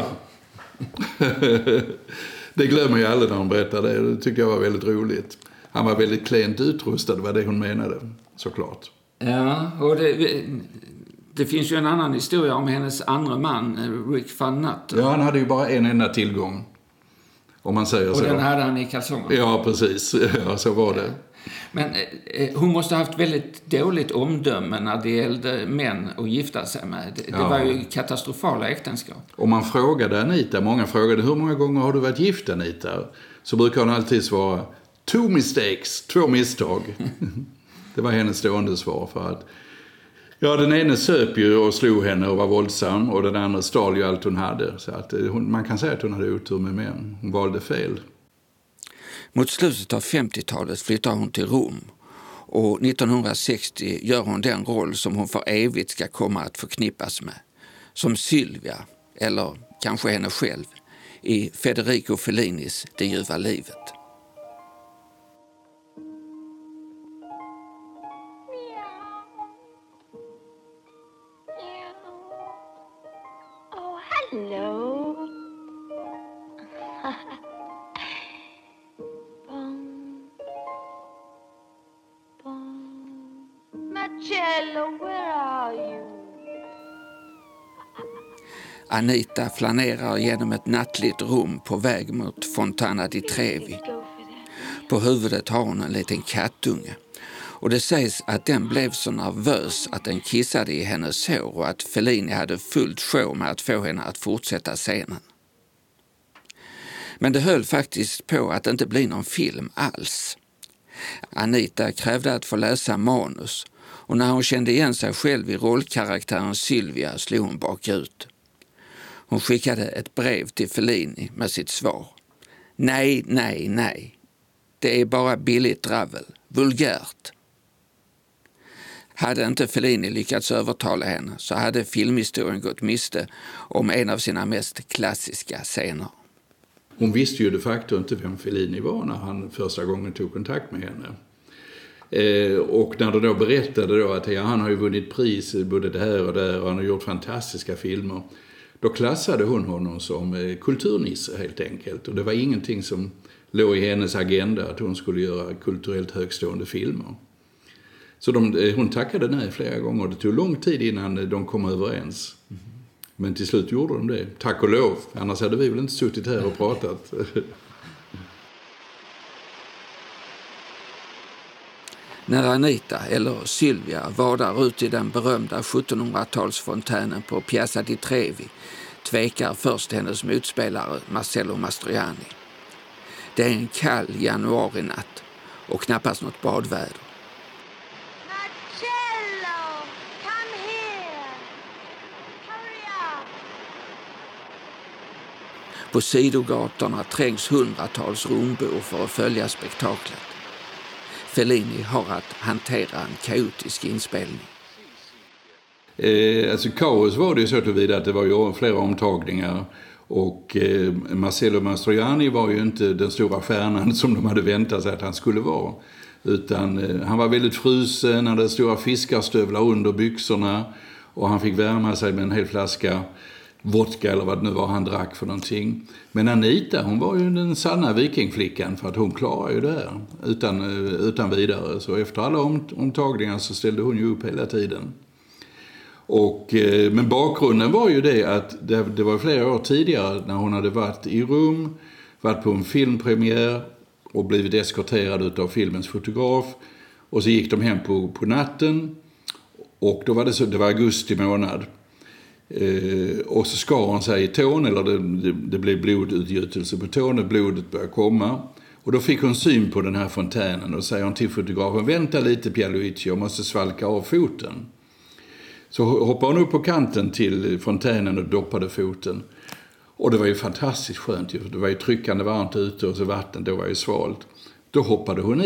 Det glömmer jag aldrig när hon berättar det. Det tycker jag var väldigt roligt. Han var väldigt klent utrustad, var det hon menade, såklart. Ja, och det finns ju en annan historia om hennes andra man, Rick Van Nutten. Ja, han hade ju bara en enda tillgång, om man säger så. Och den hade han i kalsongerna. Ja, precis. Ja, så var det. Men hon måste ha haft väldigt dåligt omdöme när det gällde män att gifta sig med. Det var ju katastrofala äktenskap. Om man frågade Anita, många frågade, hur många gånger har du varit gift, Anita? Så brukar hon alltid svara, 2 mistakes, 2 misstag. Det var hennes stående svar, för att den ene söp ju och slog henne och var våldsam, och den andra stal ju allt hon hade. Så att man kan säga att hon hade otur med män. Hon valde fel. Mot slutet av 50-talet flyttar hon till Rom, och 1960 gör hon den roll som hon för evigt ska komma att förknippas med. Som Sylvia, eller kanske henne själv, i Federico Fellinis Det ljuva livet. Hello. Marcello, where are you? Anita flanerar genom ett nattligt rum på väg mot Fontana di Trevi. På huvudet har hon en liten kattunge. Och det sägs att den blev så nervös att den kissade i hennes hår och att Fellini hade fullt sjå med att få henne att fortsätta scenen. Men det höll faktiskt på att inte bli någon film alls. Anita krävde att få läsa manus, och när hon kände igen sig själv i rollkaraktären Sylvia slog hon bakut. Hon skickade ett brev till Fellini med sitt svar. Nej. Det är bara billigt dravel. Vulgärt. Hade inte Fellini lyckats övertala henne så hade filmhistorien gått miste om en av sina mest klassiska scener. Hon visste ju de facto inte vem Fellini var när han första gången tog kontakt med henne. Och när de då berättade då att han har ju vunnit pris både det här och där och han har gjort fantastiska filmer. Då klassade hon honom som kulturnisse helt enkelt. Och det var ingenting som låg i hennes agenda att hon skulle göra kulturellt högstående filmer. Så hon tackade nej flera gånger. Det tog lång tid innan de kom överens. Men till slut gjorde de det. Tack och lov. Annars hade vi väl inte suttit här och pratat. När Anita, eller Sylvia, var där ute i den berömda 1700-talsfontänen på Piazza di Trevi tvekar först hennes motspelare Marcello Mastroianni. Det är en kall januarinatt och knappast något badväder. Marcello, come here. Hurry up. På sidogatorna trängs hundratals rombor för att följa spektaklet. Fellini har att hantera en kaotisk inspelning. Alltså kaos var det ju så tillvida att det var ju flera omtagningar. Och Marcello Mastroianni var ju inte den stora stjärnan som de hade väntat sig att han skulle vara. Utan han var väldigt frusen, han hade stora fiskarstövlar under byxorna. Och han fick värma sig med en hel flaska vodka eller vad det nu var han drack för någonting. Men Anita, hon var ju den sanna vikingflickan för att hon klarade ju det här utan vidare. Så efter alla omtagningar så ställde hon ju upp hela tiden. Men bakgrunden var ju det att det var flera år tidigare när hon hade varit i Rom, varit på en filmpremiär och blivit eskorterad av filmens fotograf. Och så gick de hem på natten och då var det var augusti månad. Och så skar hon sig i tån, eller det blev blodutgjutelse på tån och blodet började komma. Och då fick hon syn på den här fontänen och säger hon till fotografen: vänta lite Pierluigi, jag måste svalka av foten. Så hoppade hon upp på kanten till fontänen och doppade foten. Och det var ju fantastiskt skönt. Det var ju tryckande varmt ute och så vattnet då var ju svalt. Då hoppade hon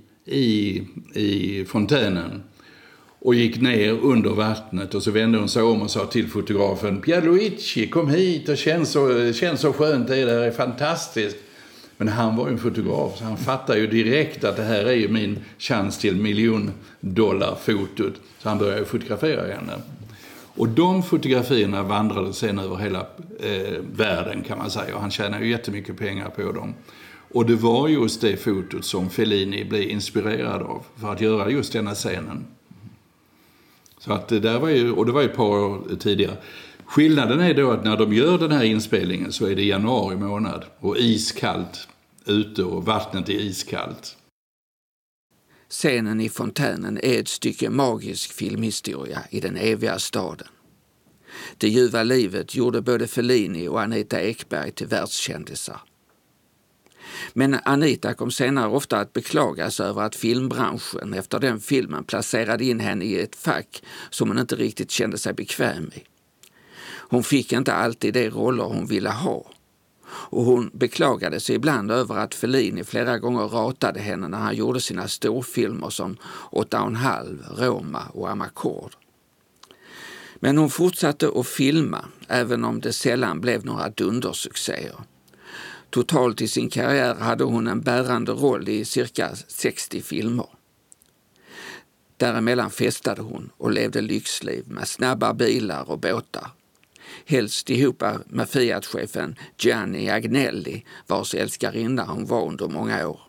i fontänen och gick ner under vattnet. Och så vände hon sig om och sa till fotografen: Pierluigi, kom hit och känn så skönt det är fantastiskt. Men han var ju en fotograf så han fattade ju direkt att det här är ju min chans till $1,000,000-fotot. Så han började fotografera henne. Och de fotografierna vandrade sen över hela världen kan man säga. Och han tjänade ju jättemycket pengar på dem. Och det var just det fotot som Fellini blev inspirerad av för att göra just denna scenen. Så att det var ju ett par år tidigare. Skillnaden är då att när de gör den här inspelningen så är det januari månad och iskallt ute och vattnet är iskallt. Scenen i fontänen är ett stycke magisk filmhistoria i den eviga staden. Det ljuva livet gjorde både Fellini och Anita Ekberg till världskändisar. Men Anita kom senare ofta att beklagas över att filmbranschen efter den filmen placerade in henne i ett fack som hon inte riktigt kände sig bekväm i. Hon fick inte alltid de roller hon ville ha. Och hon beklagade sig ibland över att Fellini flera gånger ratade henne när han gjorde sina storfilmer som 8,5, Roma och Amarcord. Men hon fortsatte att filma, även om det sällan blev några dundersuccéer. Totalt i sin karriär hade hon en bärande roll i cirka 60 filmer. Däremellan festade hon och levde lyxliv med snabba bilar och båtar. Helst ihop med Fiat-chefen Gianni Agnelli, vars älskarinna hon var under många år.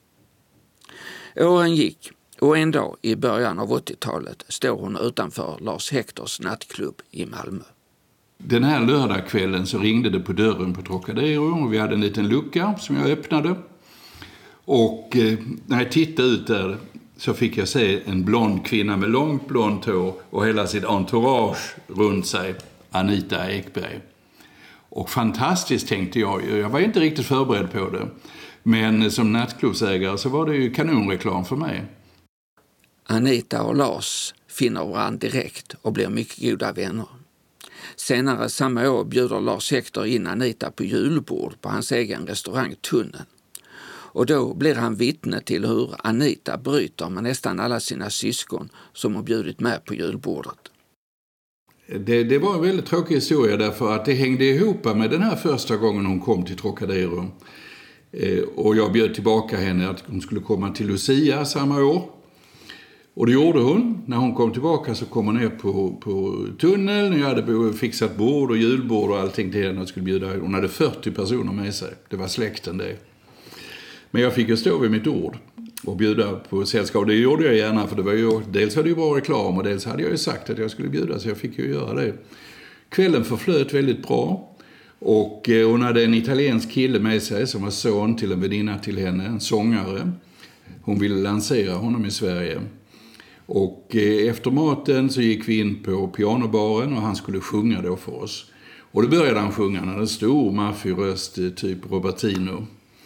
Åren gick och en dag i början av 80-talet står hon utanför Lars Hectors nattklubb i Malmö. Den här lördagskvällen så ringde det på dörren på Trocadero och vi hade en liten lucka som jag öppnade. Och när jag tittade ut där så fick jag se en blond kvinna med långt blont hår och hela sitt entourage runt sig. Anita Ekberg. Och fantastiskt tänkte jag. Jag var inte riktigt förberedd på det. Men som nattklubbsägare så var det ju kanonreklam för mig. Anita och Lars finner varandra direkt och blir mycket goda vänner. Senare samma år bjuder Lars Hector in Anita på julbord på hans egen restaurang Tunneln. Och då blir han vittne till hur Anita bryter med nästan alla sina syskon som har bjudit med på julbordet. Det var en väldigt tråkig historia därför att det hängde ihop med den här första gången hon kom till Trocadero. Och jag bjöd tillbaka henne att hon skulle komma till Lucia samma år. Och det gjorde hon. När hon kom tillbaka så kom hon ner på Tunneln. Jag hade fixat bord och julbord och allting till henne och skulle bjuda. Hon hade 40 personer med sig. Det var släkten det. Men jag fick ju stå vid mitt ord och bjuda på sällskap. Det gjorde jag gärna för det var ju, dels hade det ju bra reklam och dels hade jag ju sagt att jag skulle bjuda så jag fick ju göra det. Kvällen förflöt väldigt bra och hon hade en italiensk kille med sig som var son till en väninna till henne, en sångare. Hon ville lansera honom i Sverige. Och efter maten så gick vi in på pianobaren och han skulle sjunga då för oss. Och då började han sjunga, han hade en stor maffig röst typ Robertino.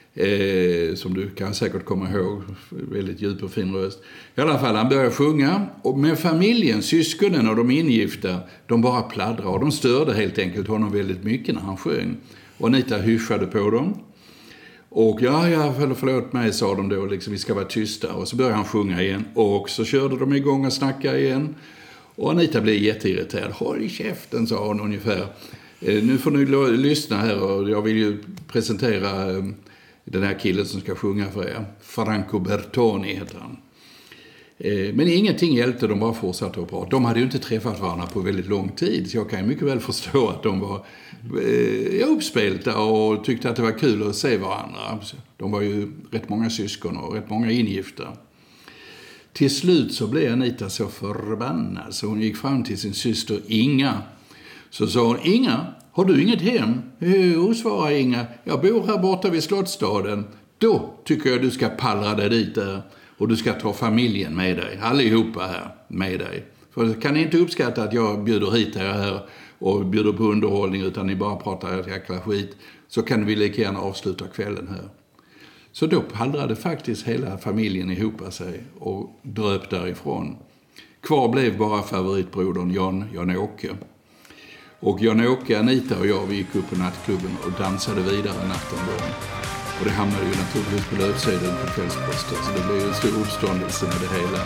Som du kan säkert komma ihåg, väldigt djup och fin röst. I alla fall, han började sjunga, och med familjen, syskonen och de ingifta, de bara pladdrade, och de störde helt enkelt honom väldigt mycket när han sjöng. Och Anita hyschade på dem. Och förlåt mig, sa de då, liksom, vi ska vara tysta. Och så började han sjunga igen, och så körde de igång och snackade igen. Och Anita blev jätteirriterad. Håll käften, sa hon ungefär. Nu får ni lyssna här, och jag vill ju presentera den här killen som ska sjunga för er. Franco Bertoni heter han. Men ingenting hjälpte, de bara fortsatte att prata. De hade ju inte träffat varandra på väldigt lång tid, så jag kan ju mycket väl förstå att de var uppspelta och tyckte att det var kul att se varandra. De var ju rätt många syskon och rätt många ingifta. Till slut så blev Anita så förbannad så hon gick fram till sin syster Inga. Så sa hon: Inga, har du inget hem? Jo, svarade Inga. Jag bor här borta vid Slottsstaden. Då tycker jag du ska pallra dig dit där. Och du ska ta familjen med dig. Allihopa här med dig. För kan ni inte uppskatta att jag bjuder hit er här och bjuder på underhållning, utan ni bara pratar ett jäkla skit, så kan vi lika gärna avsluta kvällen här. Så då pallrade faktiskt hela familjen ihop sig och dröp därifrån. Kvar blev bara favoritbrodern Jan-Åke. Och Jan-Åke, Anita och jag, vi gick upp på nattklubben och dansade vidare natten då. Och det hamnade ju naturligtvis på löpsidan på Kvällsposten, så det blev ju en stor uppståndelse med det hela.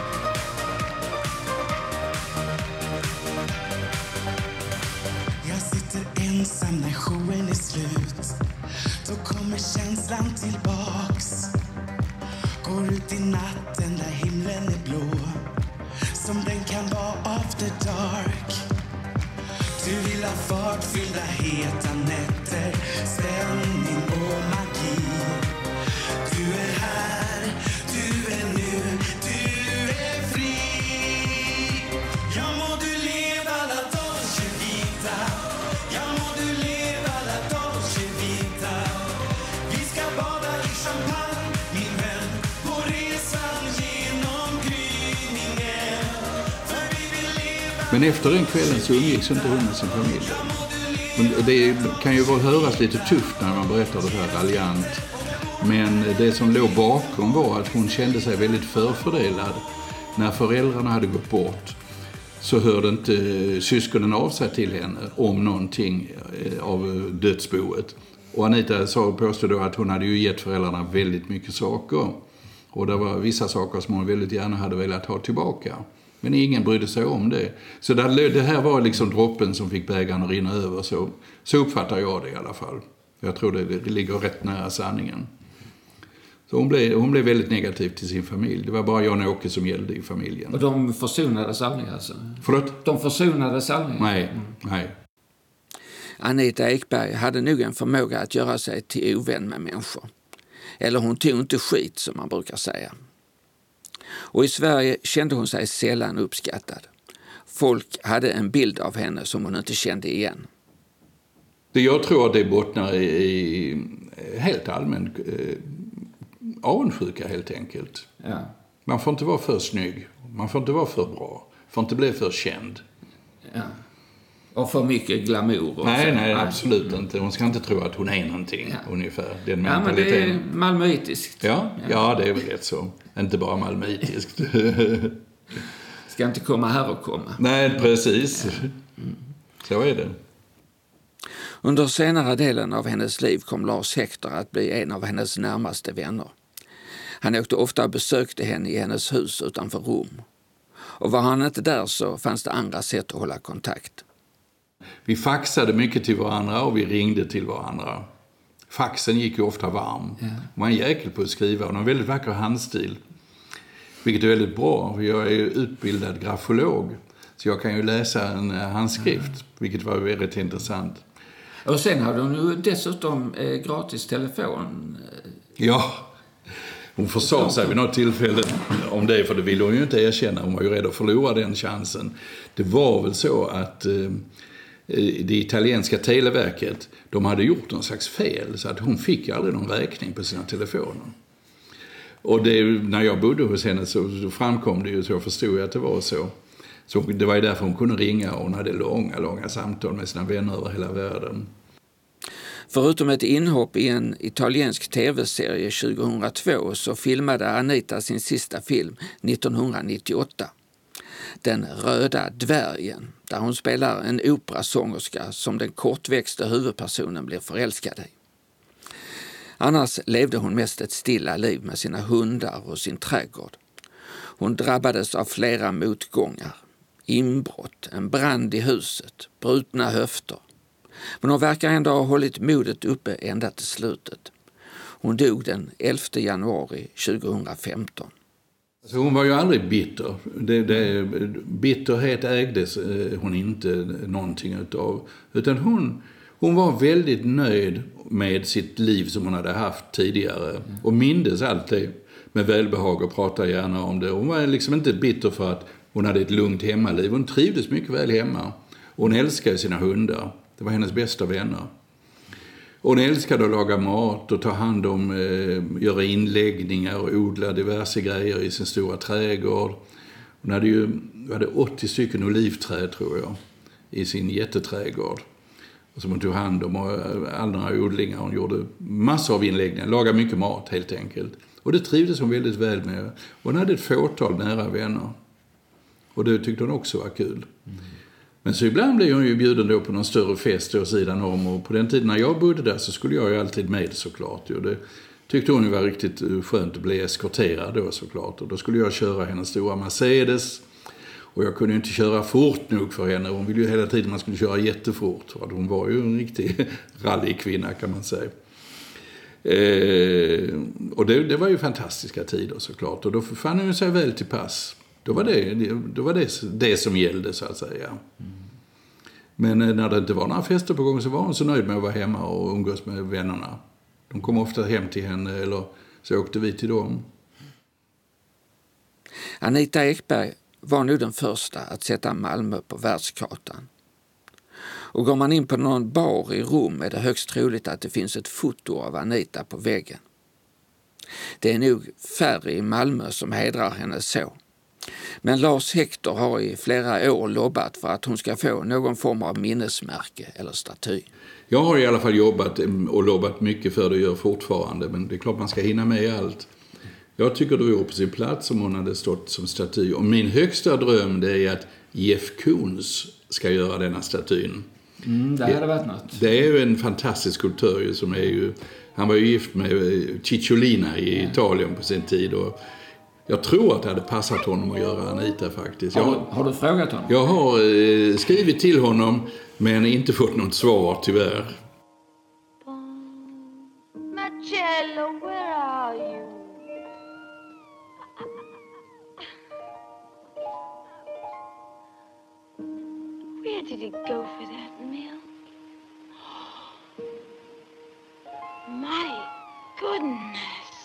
Jag sitter ensam när showen är slut. Då kommer känslan tillbaks. Går ut i natten där himlen är blå, som den kan vara after dark. Du vill ha fartfyllda heta nätter, spänning och magi. Du är här, du är nu, du är fri. Ja, må du leva la dolce vita. Ja, må du leva la dolce vita. Vi ska bada i champagne, min vän, på resan genom gryningen. För vi vill leva. Men efter den kvällen så umgicks inte hon med sin familj. Det kan ju höras lite tufft när man berättar det här raljant. Men det som låg bakom var att hon kände sig väldigt förfördelad. När föräldrarna hade gått bort så hörde inte syskonen av sig till henne om någonting av dödsboet. Och Anita påstod då att hon hade ju gett föräldrarna väldigt mycket saker. Och det var vissa saker som hon väldigt gärna hade velat ha tillbaka. Men ingen brydde sig om det. Så det här var liksom droppen som fick bägaren att rinna över. Så uppfattar jag det i alla fall. Jag tror det ligger rätt nära sanningen. Så hon blev väldigt negativ till sin familj. Det var bara Jan-Åke som gällde i familjen. Och de försonades aldrig alltså? Förlåt? De försonades aldrig? Nej. Anita Ekberg hade nog en förmåga att göra sig till ovän med människor. Eller hon tog inte skit, som man brukar säga. Och i Sverige kände hon sig sällan uppskattad. Folk hade en bild av henne som hon inte kände igen. Jag tror att det bottnar i helt allmän avundsjuka helt enkelt. Ja. Man får inte vara för snygg. Man får inte vara för bra. Får inte bli för känd. Ja. Och för mycket glamour. Och nej, absolut inte. Hon ska inte tro att hon är någonting, ungefär. Den mentaliteten. Men det är malmöitiskt. Ja, det är väl rätt så. Inte bara malmöitiskt. Ska inte komma här och komma. Nej, precis. Så är det. Under senare delen av hennes liv kom Lars Hector att bli en av hennes närmaste vänner. Han åkte ofta och besökte henne i hennes hus utanför Rom. Och var han inte där så fanns det andra sätt att hålla kontakt. Vi faxade mycket till varandra och vi ringde till varandra. Faxen gick ju ofta varm. Ja. Man var en jäkel på att skriva och en väldigt vacker handstil. Vilket är väldigt bra, för jag är ju utbildad grafolog. Så jag kan ju läsa en handskrift, vilket var väldigt intressant. Och sen hade hon ju dessutom gratis telefon. Ja, hon försade sig vid något tillfälle om det, för det ville hon ju inte erkänna. Hon var ju rädd att förlora den chansen. Det var väl så att det italienska televerket, de hade gjort någon slags fel, så att hon fick aldrig någon räkning på sina telefoner. Och när jag bodde hos henne så framkom det ju, så jag förstod att det var så. Så det var ju därför hon kunde ringa, och hon hade långa samtal med sina vänner över hela världen. Förutom ett inhopp i en italiensk tv-serie 2002 så filmade Anita sin sista film 1998. Den röda dvärgen, där hon spelar en operasångerska som den kortväxta huvudpersonen blir förälskad i. Annars levde hon mest ett stilla liv med sina hundar och sin trädgård. Hon drabbades av flera motgångar, inbrott, en brand i huset, brutna höfter. Men hon verkar ändå ha hållit modet uppe ända till slutet. Hon dog den 11 januari 2015. Så hon var ju aldrig bitter. Bitterhet ägdes hon inte någonting utav. Utan hon var väldigt nöjd med sitt liv som hon hade haft tidigare. Och mindes alltid med välbehag och pratade gärna om det. Hon var liksom inte bitter för att hon hade ett lugnt hemmaliv. Hon trivdes mycket väl hemma. Och hon älskade sina hundar. Det var hennes bästa vänner. Och hon älskade att laga mat och ta hand om, göra inläggningar och odla diverse grejer i sin stora trädgård. Hon hade 80 stycken olivträd tror jag i sin jätteträdgård. Och som hon tog hand om och alla odlingar. Hon gjorde massor av inläggningar, lagade mycket mat helt enkelt. Och det trivdes hon väldigt väl med. Och hon hade ett fåtal nära vänner. Och det tyckte hon också var kul. Men så ibland blev hon ju bjuden då på någon större fest och sidan om. Och på den tiden när jag bodde där så skulle jag ju alltid med såklart. Och det tyckte hon ju var riktigt skönt att bli eskorterad då såklart. Och då skulle jag köra hennes stora Mercedes. Och jag kunde ju inte köra fort nog för henne. Hon ville ju hela tiden man skulle köra jättefort. Och hon var ju en riktig rallykvinna kan man säga. Och det var ju fantastiska tider såklart. Och då fann hon sig väl till pass. Då var det som gällde så att säga. Men när det inte var några fester på gång så var hon så nöjd med att vara hemma och umgås med vännerna. De kom ofta hem till henne eller så åkte vi till dem. Anita Ekberg var nu den första att sätta Malmö på världskartan. Och går man in på någon bar i Rom är det högst troligt att det finns ett foto av Anita på väggen. Det är nog färre i Malmö som hedrar henne så. Men Lars Hector har i flera år lobbat för att hon ska få någon form av minnesmärke eller staty. Jag har i alla fall jobbat och lobbat mycket för det och gör fortfarande. Men det är klart man ska hinna med allt. Jag tycker det var på sin plats om hon hade stått som staty. Och min högsta dröm det är att Jeff Koons ska göra denna statyn. Det hade varit något. Det är ju en fantastisk skulptör som är ju... Han var ju gift med Cicciolina i Italien på sin tid och... Jag tror att det hade passat honom att göra Anita faktiskt. Har du frågat honom? Jag har skrivit till honom men inte fått något svar tyvärr. Marcello, where are you? Where did it go for that milk? My goodness.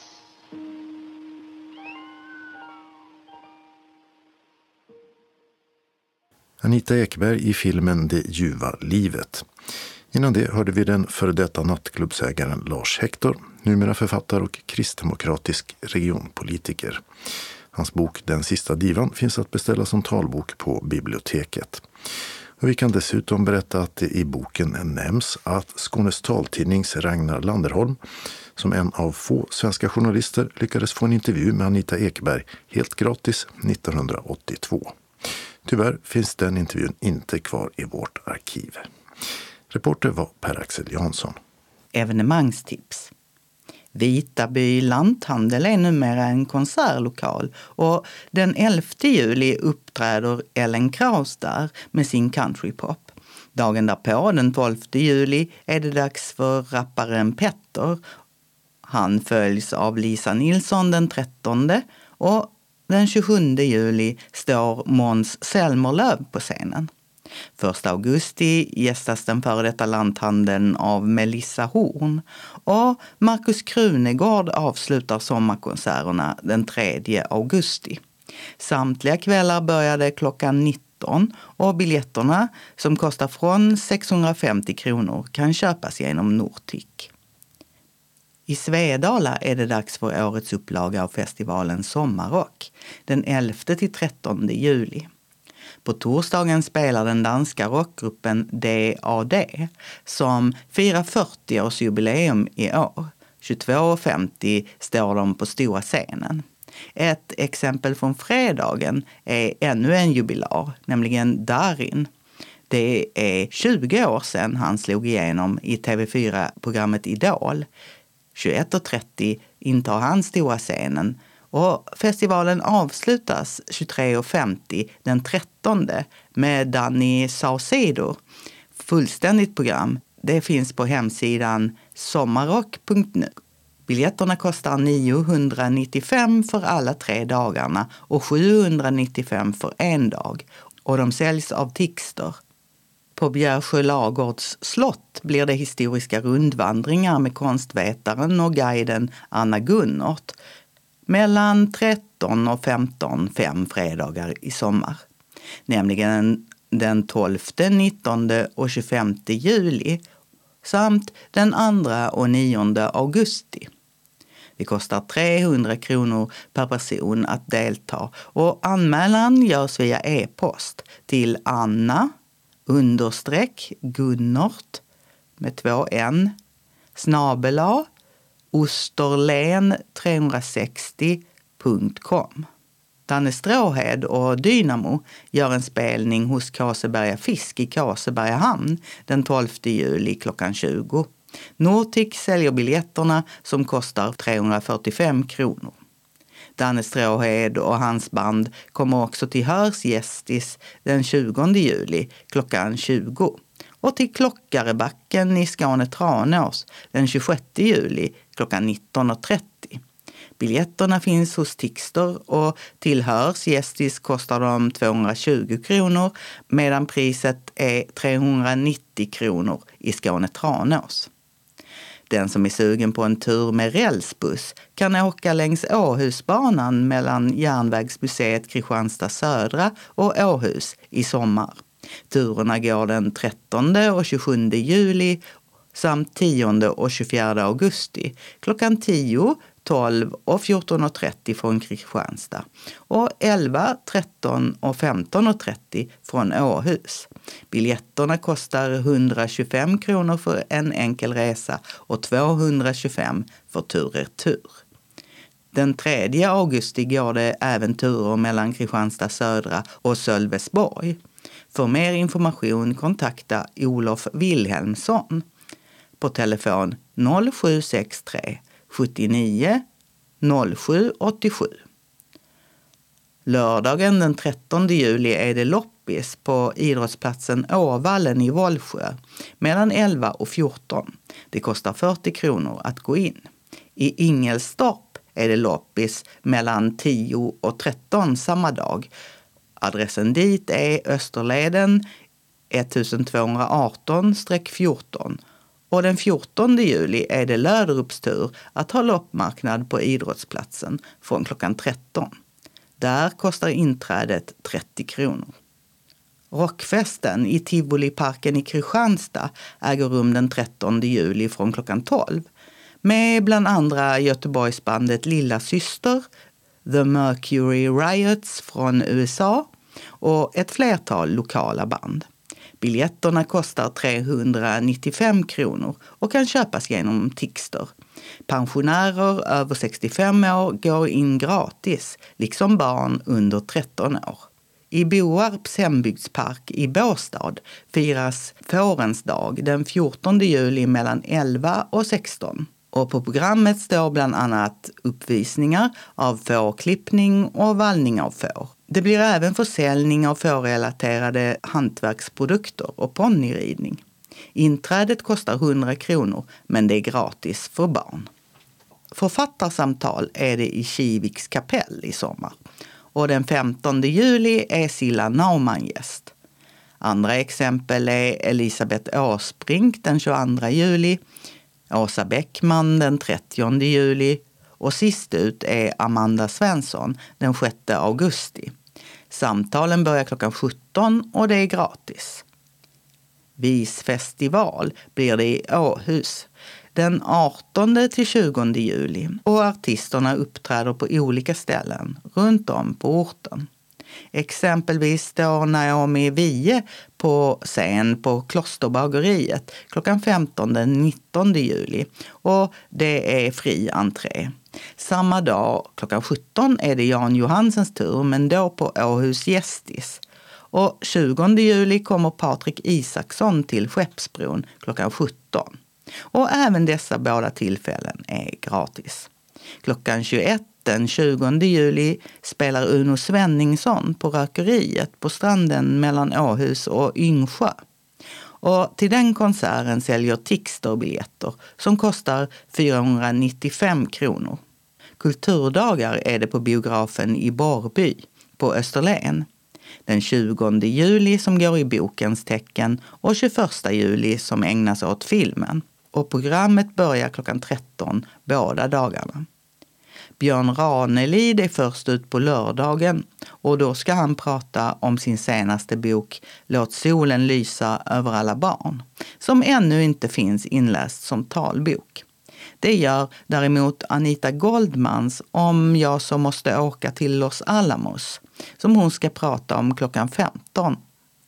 Anita Ekberg i filmen Det ljuva livet. Innan det hörde vi den före detta nattklubbsägaren Lars Hector, numera författare och kristdemokratisk regionpolitiker. Hans bok Den sista divan finns att beställa som talbok på biblioteket. Och vi kan dessutom berätta att det i boken nämns att Skånes taltidnings Ragnar Landerholm som en av få svenska journalister lyckades få en intervju med Anita Ekberg helt gratis 1982. Tyvärr finns den intervjun inte kvar i vårt arkiv. Reporter var Per-Axel Jansson. Evenemangstips. Vitaby lanthandel är numera en konsertlokal och den 11 juli uppträder Ellen Kraus där med sin countrypop. Dagen därpå, den 12 juli, är det dags för rapparen Petter. Han följs av Lisa Nilsson den 13 och den 27 juli står Måns Zelmerlöw på scenen. 1 augusti gästas den före detta lanthandeln av Melissa Horn och Markus Krunegård avslutar sommarkonserterna den 3 augusti. Samtliga kvällar började klockan 19 och biljetterna som kostar från 650 kronor kan köpas genom Nortic. I Svedala är det dags för årets upplaga av festivalen Sommarrock den 11 till 13 juli. På torsdagen spelar den danska rockgruppen DAD som firar 40-årsjubileum i år. 22.50 står de på stora scenen. Ett exempel från fredagen är ännu en jubilar, nämligen Darin. Det är 20 år sedan han slog igenom i TV4-programmet Idol. 21.30 intar han stora scenen och festivalen avslutas 23.50 den 13 med Danny Saucedo. Fullständigt program. Det finns på hemsidan sommarrock.nu. Biljetterna kostar 995 för alla 3 dagarna och 795 för en dag. Och de säljs av Tixter. På Bjärsjö Lagårds slott blir det historiska rundvandringar med konstvetaren och guiden Anna Gunnert mellan 13 och 15 5 fredagar i sommar. Nämligen den 12, 19 och 25 juli samt den 2 och 9 augusti. Det kostar 300 kronor per person att delta och anmälan görs via e-post till Anna_Gunnert med 2 n @osterlen360.com. Danne Stråhed och Dynamo gör en spelning hos Kaseberga Fisk i Kaseberga hamn den 12 juli klockan 20. Nortic säljer biljetterna som kostar 345 kronor. Danne Stråhed och hans band kommer också till Hörsgästis den 20 juli klockan 20 och till Klockarebacken i Skåne Tranås den 26 juli klockan 19.30. Biljetterna finns hos Tixter och till Hörsgästis kostar de 220 kronor medan priset är 390 kronor i Skåne Tranås. Den som är sugen på en tur med rälsbuss kan åka längs Åhusbanan mellan Järnvägsmuseet Kristianstad Södra och Åhus i sommar. Turerna går den 13 och 27 juli samt 10 och 24 augusti klockan 10, 12 och 14.30 från Kristianstad och 11, 13 och 15.30 från Åhus. Biljetterna kostar 125 kronor för en enkel resa och 225 för tur-retur. Den 3 augusti går det även turer mellan Kristianstad Södra och Sölvesborg. För mer information kontakta Olof Wilhelmsson på telefon 0763 79 0787. Lördagen den 13 juli är det loppis på idrottsplatsen Åvallen i Vollsjö mellan 11 och 14. Det kostar 40 kronor att gå in. I Ingelstorp är det loppis mellan 10 och 13 samma dag. Adressen dit är Österleden 1218-14. Och den 14 juli är det Löderups tur att ha loppmarknad på idrottsplatsen från klockan 13. Där kostar inträdet 30 kronor. Rockfesten i Tivoliparken i Kristianstad äger rum den 13 juli från klockan 12. Med bland andra Göteborgsbandet Lilla Syster, The Mercury Riots från USA och ett flertal lokala band. Biljetterna kostar 395 kronor och kan köpas genom Tixter. Pensionärer över 65 år går in gratis, liksom barn under 13 år. I Boarps hembygdspark i Båstad firas Fårens dag den 14 juli mellan 11 och 16. Och på programmet står bland annat uppvisningar av fårklippning och vallning av får. Det blir även försäljning av fårrelaterade hantverksprodukter och ponnyridning. Inträdet kostar 100 kronor men det är gratis för barn. Författarsamtal är det i Kiviks kapell i sommar. Och den 15 juli är Silla Naumann gäst. Andra exempel är Elisabeth Åsbrink den 22 juli, Åsa Bäckman den 30 juli och sist ut är Amanda Svensson den 6 augusti. Samtalen börjar klockan 17 och det är gratis. Visfestival blir det i Åhus den 18 till 20 juli och artisterna uppträder på olika ställen runt om på orten. Exempelvis står Naomi Wiehe på scen på Klosterbageriet klockan 15 den 19 juli och det är fri entré. Samma dag klockan 17 är det Jan Johansens tur, men då på Åhus Gästis. Och 20 juli kommer Patrik Isaksson till Skeppsbron klockan 17. Och även dessa båda tillfällen är gratis. Klockan 21 den 20 juli spelar Uno Svenningsson på Rökeriet på stranden mellan Åhus och Yngsjö. Och till den konserten säljer Tixter biljetter som kostar 495 kronor. Kulturdagar är det på biografen i Borrby på Österlen. Den 20 juli som går i bokens tecken och 21 juli som ägnas åt filmen. Och programmet börjar klockan 13 båda dagarna. Björn Ranelid är först ut på lördagen och då ska han prata om sin senaste bok Låt solen lysa över alla barn, som ännu inte finns inläst som talbok. Det gör däremot Anita Goldmans Om jag så måste åka till Los Alamos, som hon ska prata om klockan 15.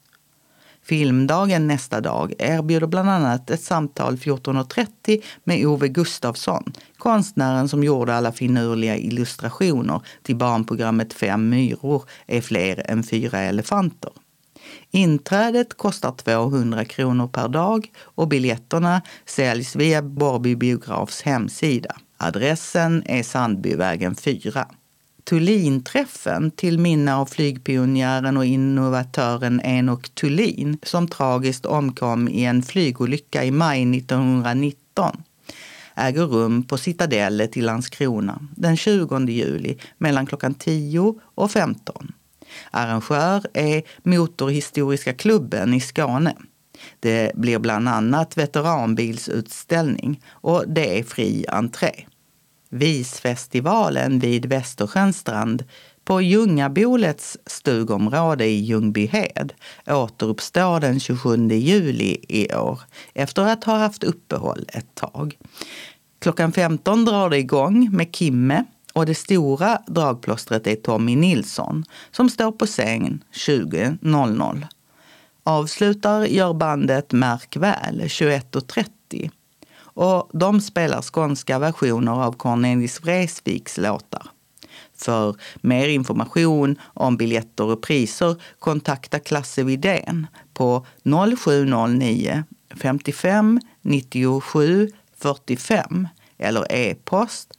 Filmdagen nästa dag erbjuder bland annat ett samtal 14.30 med Ove Gustafsson, konstnären som gjorde alla finurliga illustrationer till barnprogrammet 5 myror är fler än 4 elefanter. Inträdet kostar 200 kronor per dag och biljetterna säljs via Borrby biografs hemsida. Adressen är Sandbyvägen 4. Thulin-träffen till minne av flygpionjären och innovatören Enoch Thulin som tragiskt omkom i en flygolycka i maj 1919 äger rum på Citadellet i Landskrona den 20 juli mellan klockan 10 och 15. Arrangör är Motorhistoriska klubben i Skåne. Det blir bland annat veteranbilsutställning och det är fri entré. Visfestivalen vid Västersjönstrand på Ljungabolets stugområde i Ljungbyhed återuppstår den 27 juli i år efter att ha haft uppehåll ett tag. Klockan 15 drar det igång med Kimme och det stora dragplåstret är Tommy Nilsson som står på scen 20.00. Avslutar gör bandet Märk väl 21.30 och de spelar skånska versioner av Cornelis Vreeswijks låtar. För mer information om biljetter och priser kontakta Klasse Widén på 0709 55 97 45 eller e-post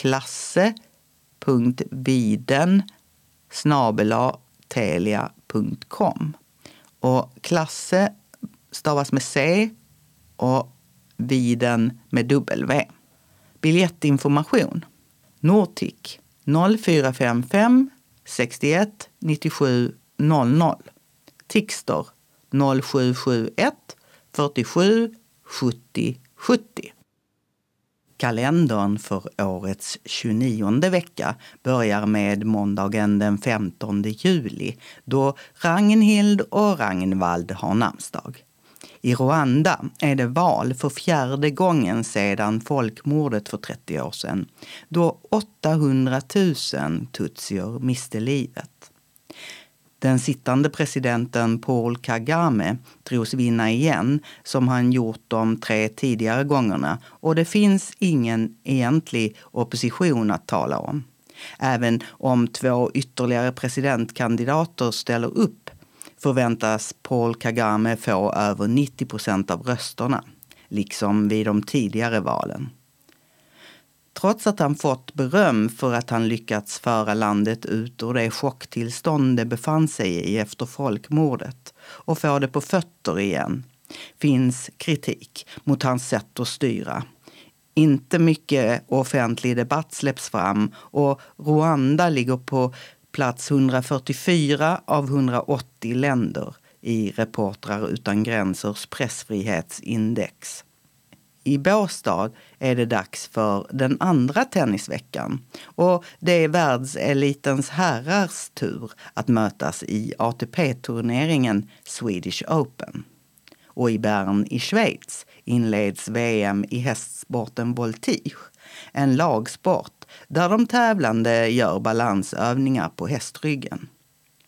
klasse.viden@telia.com. Och Klasse stavas med C och Viden med W. Biljettinformation. Nortic 0455 61 97 00. Tixter 0771 47 70 70. Kalendern för årets 29:e vecka börjar med måndagen den 15 juli då Ragnhild och Ragnvald har namnsdag. I Rwanda är det val för 4:e gången sedan folkmordet för 30 år sedan, då 800 000 tutsier miste livet. Den sittande presidenten Paul Kagame tros vinna igen som han gjort de 3 tidigare gångerna och det finns ingen egentlig opposition att tala om. Även om 2 ytterligare presidentkandidater ställer upp förväntas Paul Kagame få över 90% av rösterna, liksom vid de tidigare valen. Trots att han fått beröm för att han lyckats föra landet ut ur det chocktillstånd det befann sig i efter folkmordet och få det på fötter igen, finns kritik mot hans sätt att styra. Inte mycket offentlig debatt släpps fram och Rwanda ligger på plats 144 av 180 länder i Reportrar utan gränsers pressfrihetsindex. I Båstad är det dags för den andra tennisveckan och det är världselitens herrars tur att mötas i ATP-turneringen Swedish Open. Och i Bern i Schweiz inleds VM i hästsporten voltige, en lagsport där de tävlande gör balansövningar på hästryggen.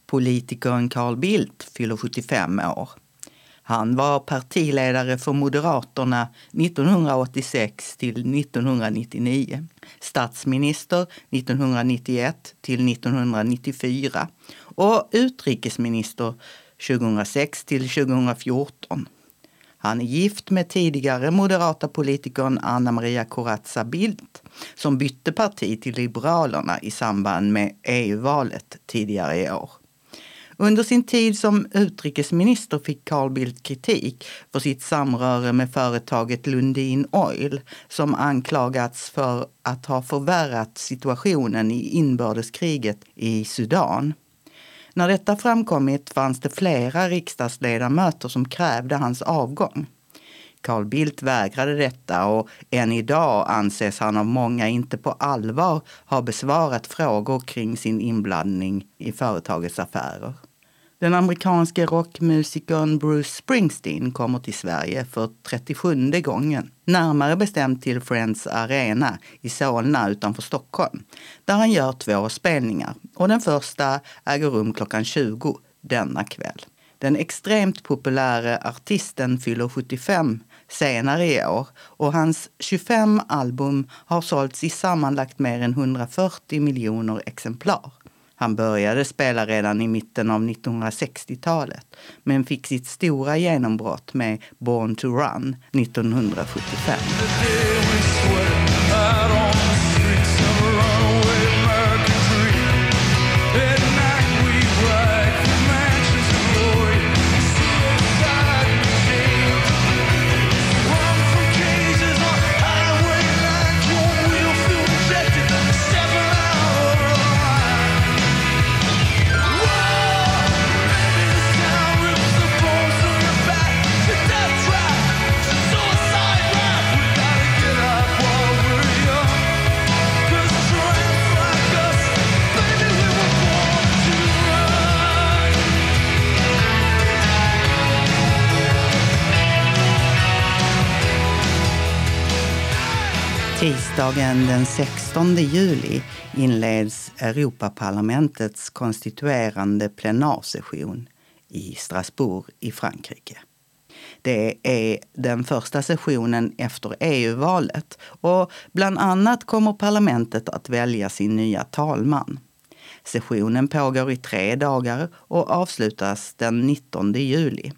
Politikern Carl Bildt fyller 75 år. Han var partiledare för Moderaterna 1986 till 1999, statsminister 1991 till 1994 och utrikesminister 2006 till 2014. Han är gift med tidigare moderata politikern Anna Maria Corazza Bildt som bytte parti till Liberalerna i samband med EU-valet tidigare i år. Under sin tid som utrikesminister fick Carl Bildt kritik för sitt samröre med företaget Lundin Oil som anklagats för att ha förvärrat situationen i inbördeskriget i Sudan. När detta framkommit fanns det flera riksdagsledamöter som krävde hans avgång. Carl Bildt vägrade detta och än idag anses han av många inte på allvar ha besvarat frågor kring sin inblandning i företagets affärer. Den amerikanske rockmusikern Bruce Springsteen kommer till Sverige för 37:e gången. Närmare bestämt till Friends Arena i Solna utanför Stockholm. Där han gör 2 spelningar och den första äger rum klockan 20 denna kväll. Den extremt populära artisten fyller 75 senare i år och hans 25 album har sålts i sammanlagt mer än 140 miljoner exemplar. Han började spela redan i mitten av 1960-talet men fick sitt stora genombrott med Born to Run 1975. Tisdagen den 16 juli inleds Europaparlamentets konstituerande plenarsession i Strasbourg i Frankrike. Det är den första sessionen efter EU-valet och bland annat kommer parlamentet att välja sin nya talman. Sessionen pågår i 3 dagar och avslutas den 19 juli.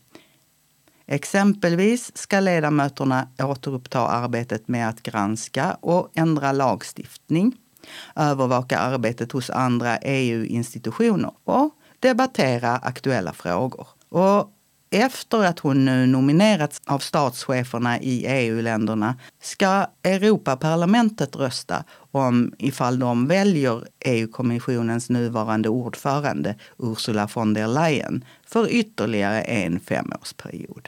Exempelvis ska ledamöterna återuppta arbetet med att granska och ändra lagstiftning, övervaka arbetet hos andra EU-institutioner och debattera aktuella frågor. Och efter att hon nu nominerats av statscheferna i EU-länderna ska Europaparlamentet rösta om ifall de väljer EU-kommissionens nuvarande ordförande Ursula von der Leyen för ytterligare en 5-årsperiod.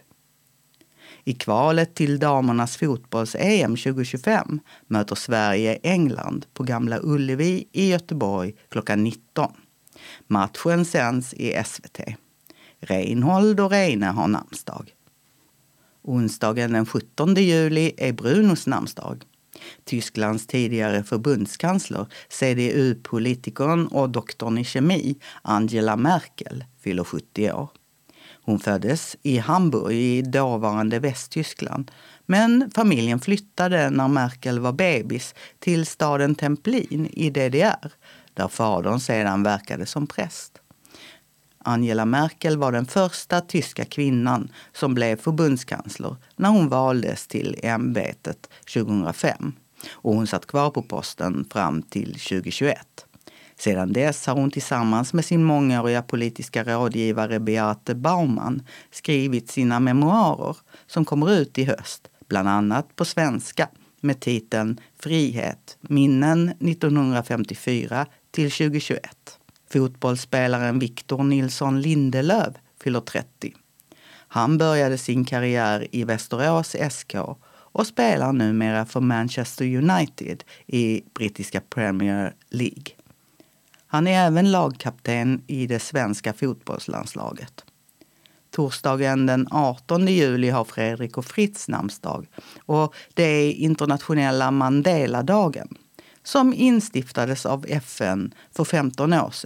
I kvalet till damernas fotbolls-EM 2025 möter Sverige England på Gamla Ullevi i Göteborg klockan 19. Matchen sänds i SVT. Reinhold och Reine har namnsdag. Onsdagen den 17 juli är Brunos namnsdag. Tysklands tidigare förbundskansler, CDU-politikern och doktorn i kemi Angela Merkel fyller 70 år. Hon föddes i Hamburg i dåvarande Västtyskland, men familjen flyttade när Merkel var bebis till staden Templin i DDR, där fadern sedan verkade som präst. Angela Merkel var den första tyska kvinnan som blev förbundskansler när hon valdes till ämbetet 2005 och hon satt kvar på posten fram till 2021. Sedan dess har hon tillsammans med sin mångåriga politiska rådgivare Beate Baumann skrivit sina memoarer som kommer ut i höst, bland annat på svenska med titeln Frihet, minnen 1954 till 2021. Fotbollsspelaren Victor Nilsson Lindelöf fyller 30. Han började sin karriär i Västerås SK och spelar numera för Manchester United i brittiska Premier League. Han är även lagkapten i det svenska fotbollslandslaget. Torsdagen den 18 juli har Fredrik och Fritz namnsdag och det är internationella Mandela-dagen som instiftades av FN för 15 år sedan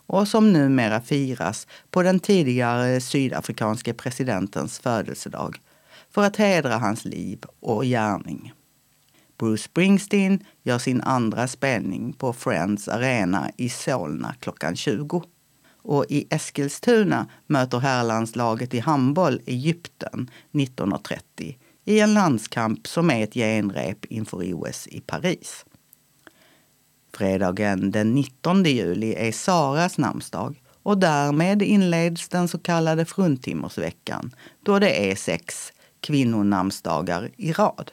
och som numera firas på den tidigare sydafrikanske presidentens födelsedag för att hedra hans liv och gärning. Bruce Springsteen gör sin andra spelning på Friends Arena i Solna klockan 20. Och i Eskilstuna möter herrlandslaget i handboll Egypten 19.30 i en landskamp som är ett genrep inför OS i Paris. Fredagen den 19 juli är Saras namnsdag och därmed inleds den så kallade fruntimmersveckan då det är 6 kvinnonamnsdagar i rad.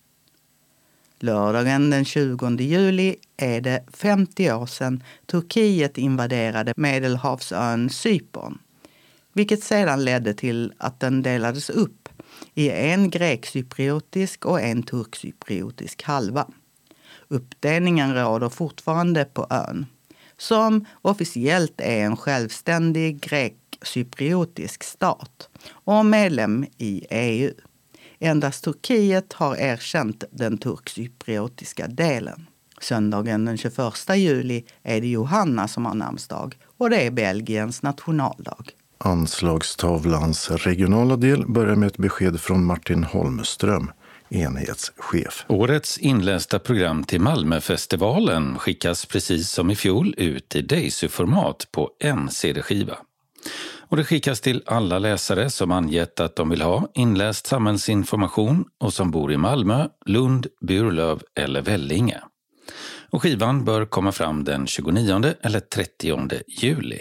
Lördagen den 20 juli är det 50 år sedan Turkiet invaderade Medelhavsön Cypern, vilket sedan ledde till att den delades upp i en grekcypriotisk och en turkcypriotisk halva. Uppdelningen råder fortfarande på ön, som officiellt är en självständig grekcypriotisk stat och medlem i EU. Endast Turkiet har erkänt den turkcypriotiska delen. Söndagen den 21 juli är det Johanna som har namnsdag och det är Belgiens nationaldag. Anslagstavlans regionala del börjar med ett besked från Martin Holmström, enhetschef. Årets inlästa program till Malmöfestivalen skickas precis som i fjol ut i Daisy-format på en CD-skiva. Och det skickas till alla läsare som angett att de vill ha inläst samhällsinformation och som bor i Malmö, Lund, Burlöv eller Vellinge. Och skivan bör komma fram den 29 eller 30 juli.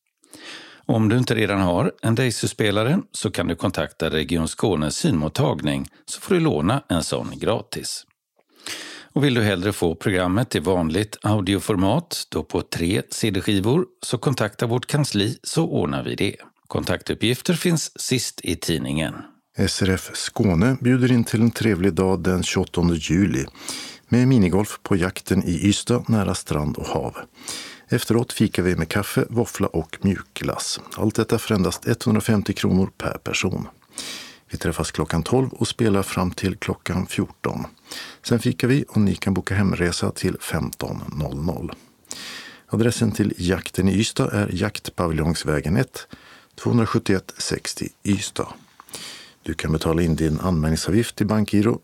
Om du inte redan har en Daisy-spelare så kan du kontakta Region Skånes synmottagning så får du låna en sån gratis. Och vill du hellre få programmet i vanligt audioformat, då på 3 CD-skivor, så kontakta vårt kansli så ordnar vi det. Kontaktuppgifter finns sist i tidningen. SRF Skåne bjuder in till en trevlig dag den 28 juli med minigolf på jakten i Ystad nära strand och hav. Efteråt fikar vi med kaffe, våffla och mjukglass. Allt detta för endast 150 kronor per person. Vi träffas klockan 12 och spelar fram till klockan 14. Sen fikar vi och ni kan boka hemresa till 15.00. Adressen till jakten i Ystad är Jaktpaviljongsvägen 1, 271 60 Ystad. Du kan betala in din anmälningsavgift till Bankgiro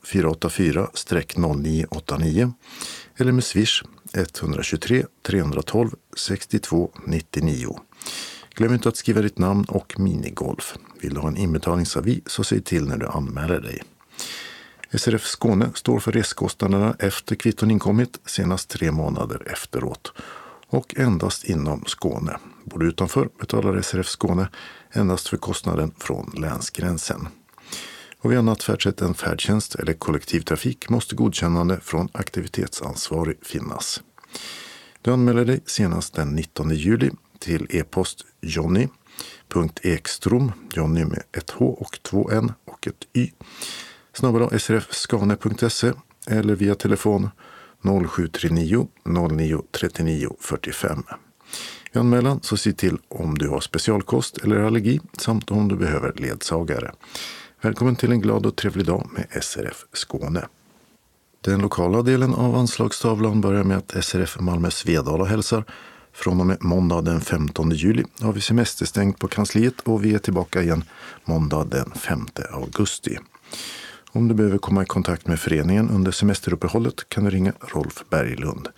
484-0989 eller med Swish 123 312 62 99. Glöm inte att skriva ditt namn och minigolf. Vill du ha en inbetalningsavi så säg till när du anmäler dig. SRF Skåne står för reskostnaderna efter kvitton inkommit senast 3 månader efteråt. Och endast inom Skåne. Bor du utanför betalar SRF Skåne endast för kostnaden från länsgränsen. Och vid annat färdsätt än färdtjänst eller kollektivtrafik måste godkännande från aktivitetsansvarig finnas. Du anmäler dig senast den 19 juli till e-post jonny.ekstrom, Jonny med ett H och 2 N och ett Y, @srfskane.se eller via telefon 0739 09 39 45. Vid anmälan så se till om du har specialkost eller allergi samt om du behöver ledsagare. Välkommen till en glad och trevlig dag med SRF Skåne. Den lokala delen av anslagstavlan börjar med att SRF Malmö Svedala hälsar. Från och med måndag den 15 juli har vi semesterstängt på kansliet och vi är tillbaka igen måndag den 5 augusti. Om du behöver komma i kontakt med föreningen under semesteruppehållet kan du ringa Rolf Berglund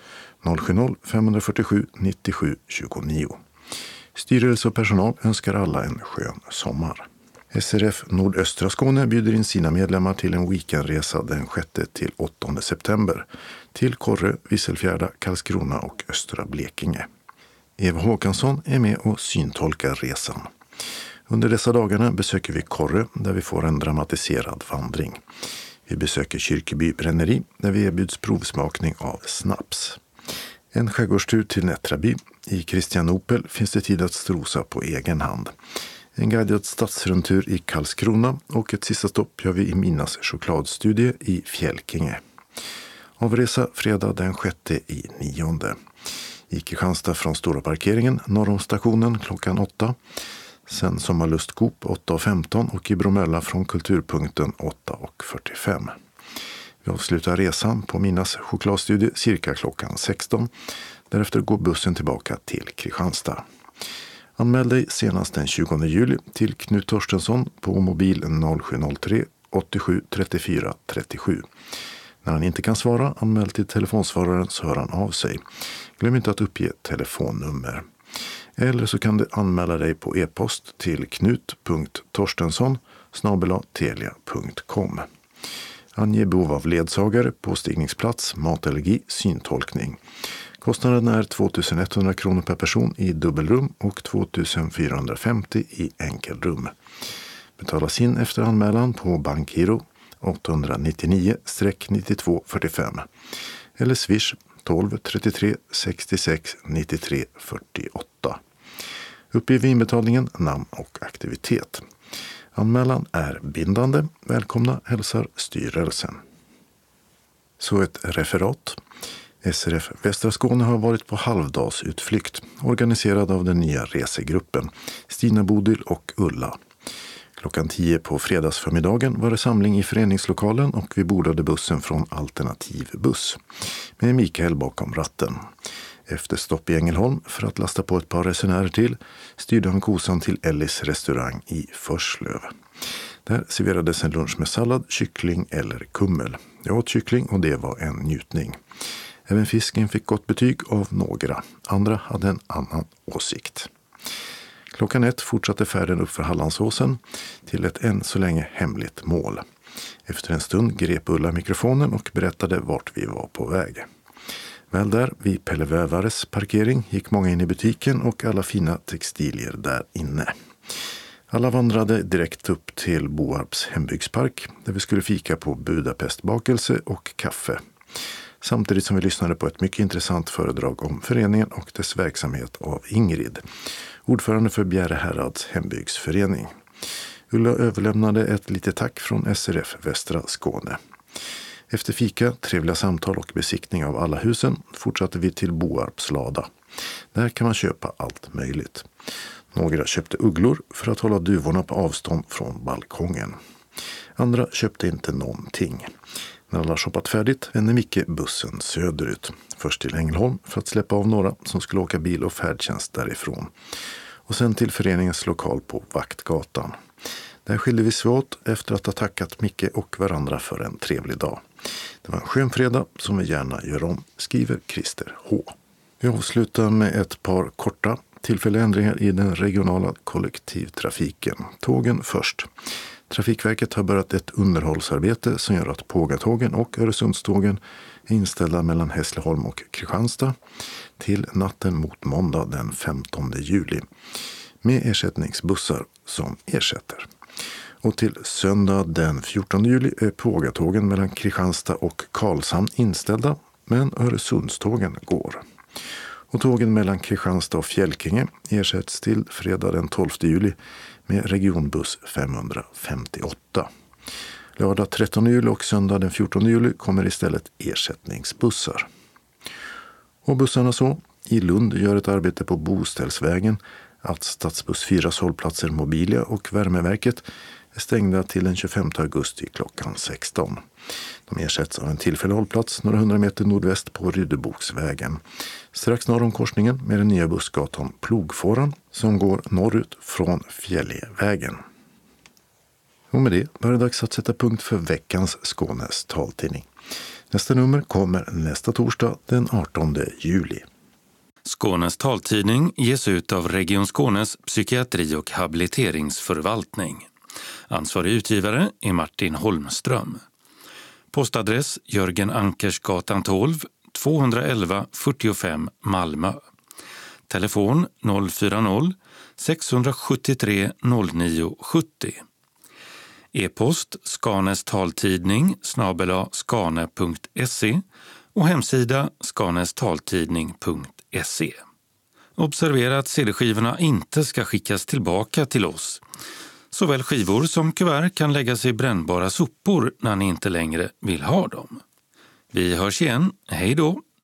070-547 97 29. Styrelse och personal önskar alla en skön sommar. SRF Nordöstra Skåne bjuder in sina medlemmar till en weekendresa den 6-8 september till Korre, Visselfjärda, Karlskrona och Östra Blekinge. Eva Håkansson är med och syntolkar resan. Under dessa dagarna besöker vi Korre där vi får en dramatiserad vandring. Vi besöker Kyrkeby bränneri där vi erbjuds provsmakning av snaps. En skärgårdstur till Nättraby. I Kristianopel finns det tid att strosa på egen hand. En guidad stadsrundtur i Karlskrona och ett sista stopp gör vi i Minas chokladstudie i Fjälkinge. Avresa fredag den 6/9. I Kristianstad från Stora parkeringen norr om stationen klockan 8. Sen sommarlustgop 8:15 och i Bromölla från kulturpunkten 8:45. Vi avslutar resan på Minas chokladstudie cirka klockan 16. Därefter går bussen tillbaka till Kristianstad. Anmäl dig senast den 20 juli till Knut Torstensson på mobil 0703 87 34 37. När han inte kan svara, anmäl till telefonsvararen så hör han av sig. Glöm inte att uppge telefonnummer. Eller så kan du anmäla dig på e-post till knut.torstensson@telia.com. Ange behov av ledsagare på stigningsplats, matallergi, syntolkning. Kostnaden är 2100 kronor per person i dubbelrum och 2450 i enkelrum. Betalas in efter anmälan på Bankgiro 899-9245 eller Swish 12 33 66 93 48. Uppgiv inbetalningen, namn och aktivitet. Anmälan är bindande. Välkomna hälsar styrelsen. Så ett referat. SRF Västra Skåne har varit på halvdagsutflykt organiserad av den nya resegruppen Stina Bodil och Ulla. Klockan 10 på fredagsförmiddagen var det samling i föreningslokalen och vi bordade bussen från Alternativ buss med Mikael bakom ratten. Efter stopp i Ängelholm för att lasta på ett par resenärer till styrde han kosan till Ellis restaurang i Förslöv. Där serverades en lunch med sallad, kyckling eller kummel. Jag åt kyckling och det var en njutning. Även fisken fick gott betyg av några. Andra hade en annan åsikt. Klockan 1 fortsatte färden upp för Hallandsåsen till ett än så länge hemligt mål. Efter en stund grep Ulla mikrofonen och berättade vart vi var på väg. Väl där vid Pelle Vävares parkering gick många in i butiken och alla fina textilier där inne. Alla vandrade direkt upp till Boarps hembygdspark där vi skulle fika på Budapestbakelse och kaffe. Samtidigt som vi lyssnade på ett mycket intressant föredrag om föreningen och dess verksamhet av Ingrid, ordförande för Bjärehärads hembygdsförening. Ulla överlämnade ett litet tack från SRF Västra Skåne. Efter fika, trevliga samtal och besiktning av alla husen fortsatte vi till Boarps lada. Där kan man köpa allt möjligt. Några köpte ugglor för att hålla duvorna på avstånd från balkongen. Andra köpte inte någonting. När alla shoppat färdigt vände Micke bussen söderut. Först till Ängelholm för att släppa av några som skulle åka bil och färdtjänst därifrån. Och sen till föreningens lokal på Vaktgatan. Där skilde vi oss åt efter att ha tackat Micke och varandra för en trevlig dag. Det var en skön fredag som vi gärna gör om, skriver Christer H. Vi avslutar med ett par korta tillfälliga ändringar i den regionala kollektivtrafiken. Tågen först. Trafikverket har börjat ett underhållsarbete som gör att Pågatågen och Öresundstågen är inställda mellan Hässleholm och Kristianstad till natten mot måndag den 15 juli med ersättningsbussar som ersätter. Och till söndag den 14 juli är Pågatågen mellan Kristianstad och Karlshamn inställda, men Öresundstågen går. Och tågen mellan Kristianstad och Fjälkinge ersätts till fredag den 12 juli med regionbuss 558. Lördag 13 juli och söndag den 14 juli kommer istället ersättningsbussar. Och bussarna så. I Lund gör ett arbete på Boställsvägen att Stadsbuss 4 hållplatser Mobilia och Värmeverket är stängda till den 25 augusti klockan 16. De ersätts av en tillfällig hållplats några 100 meter nordväst på Rydeboksvägen. Strax norr om korsningen med den nya bussgatan Plogfåran som går norrut från Fjällevägen. Och med det var det dags att sätta punkt för veckans Skånes taltidning. Nästa nummer kommer nästa torsdag den 18 juli. Skånes taltidning ges ut av Region Skånes psykiatri- och habiliteringsförvaltning. Ansvarig utgivare är Martin Holmström. Postadress Jörgen Ankersgatan 12, 211 45 Malmö. Telefon 040 673 0970. E-post skanestaltidning @skane.se och hemsida skanestaltidning.se. Observera att CD-skivorna inte ska skickas tillbaka till oss. Såväl skivor som kuvert kan läggas i brännbara sopor när ni inte längre vill ha dem. Vi hörs igen. Hej då!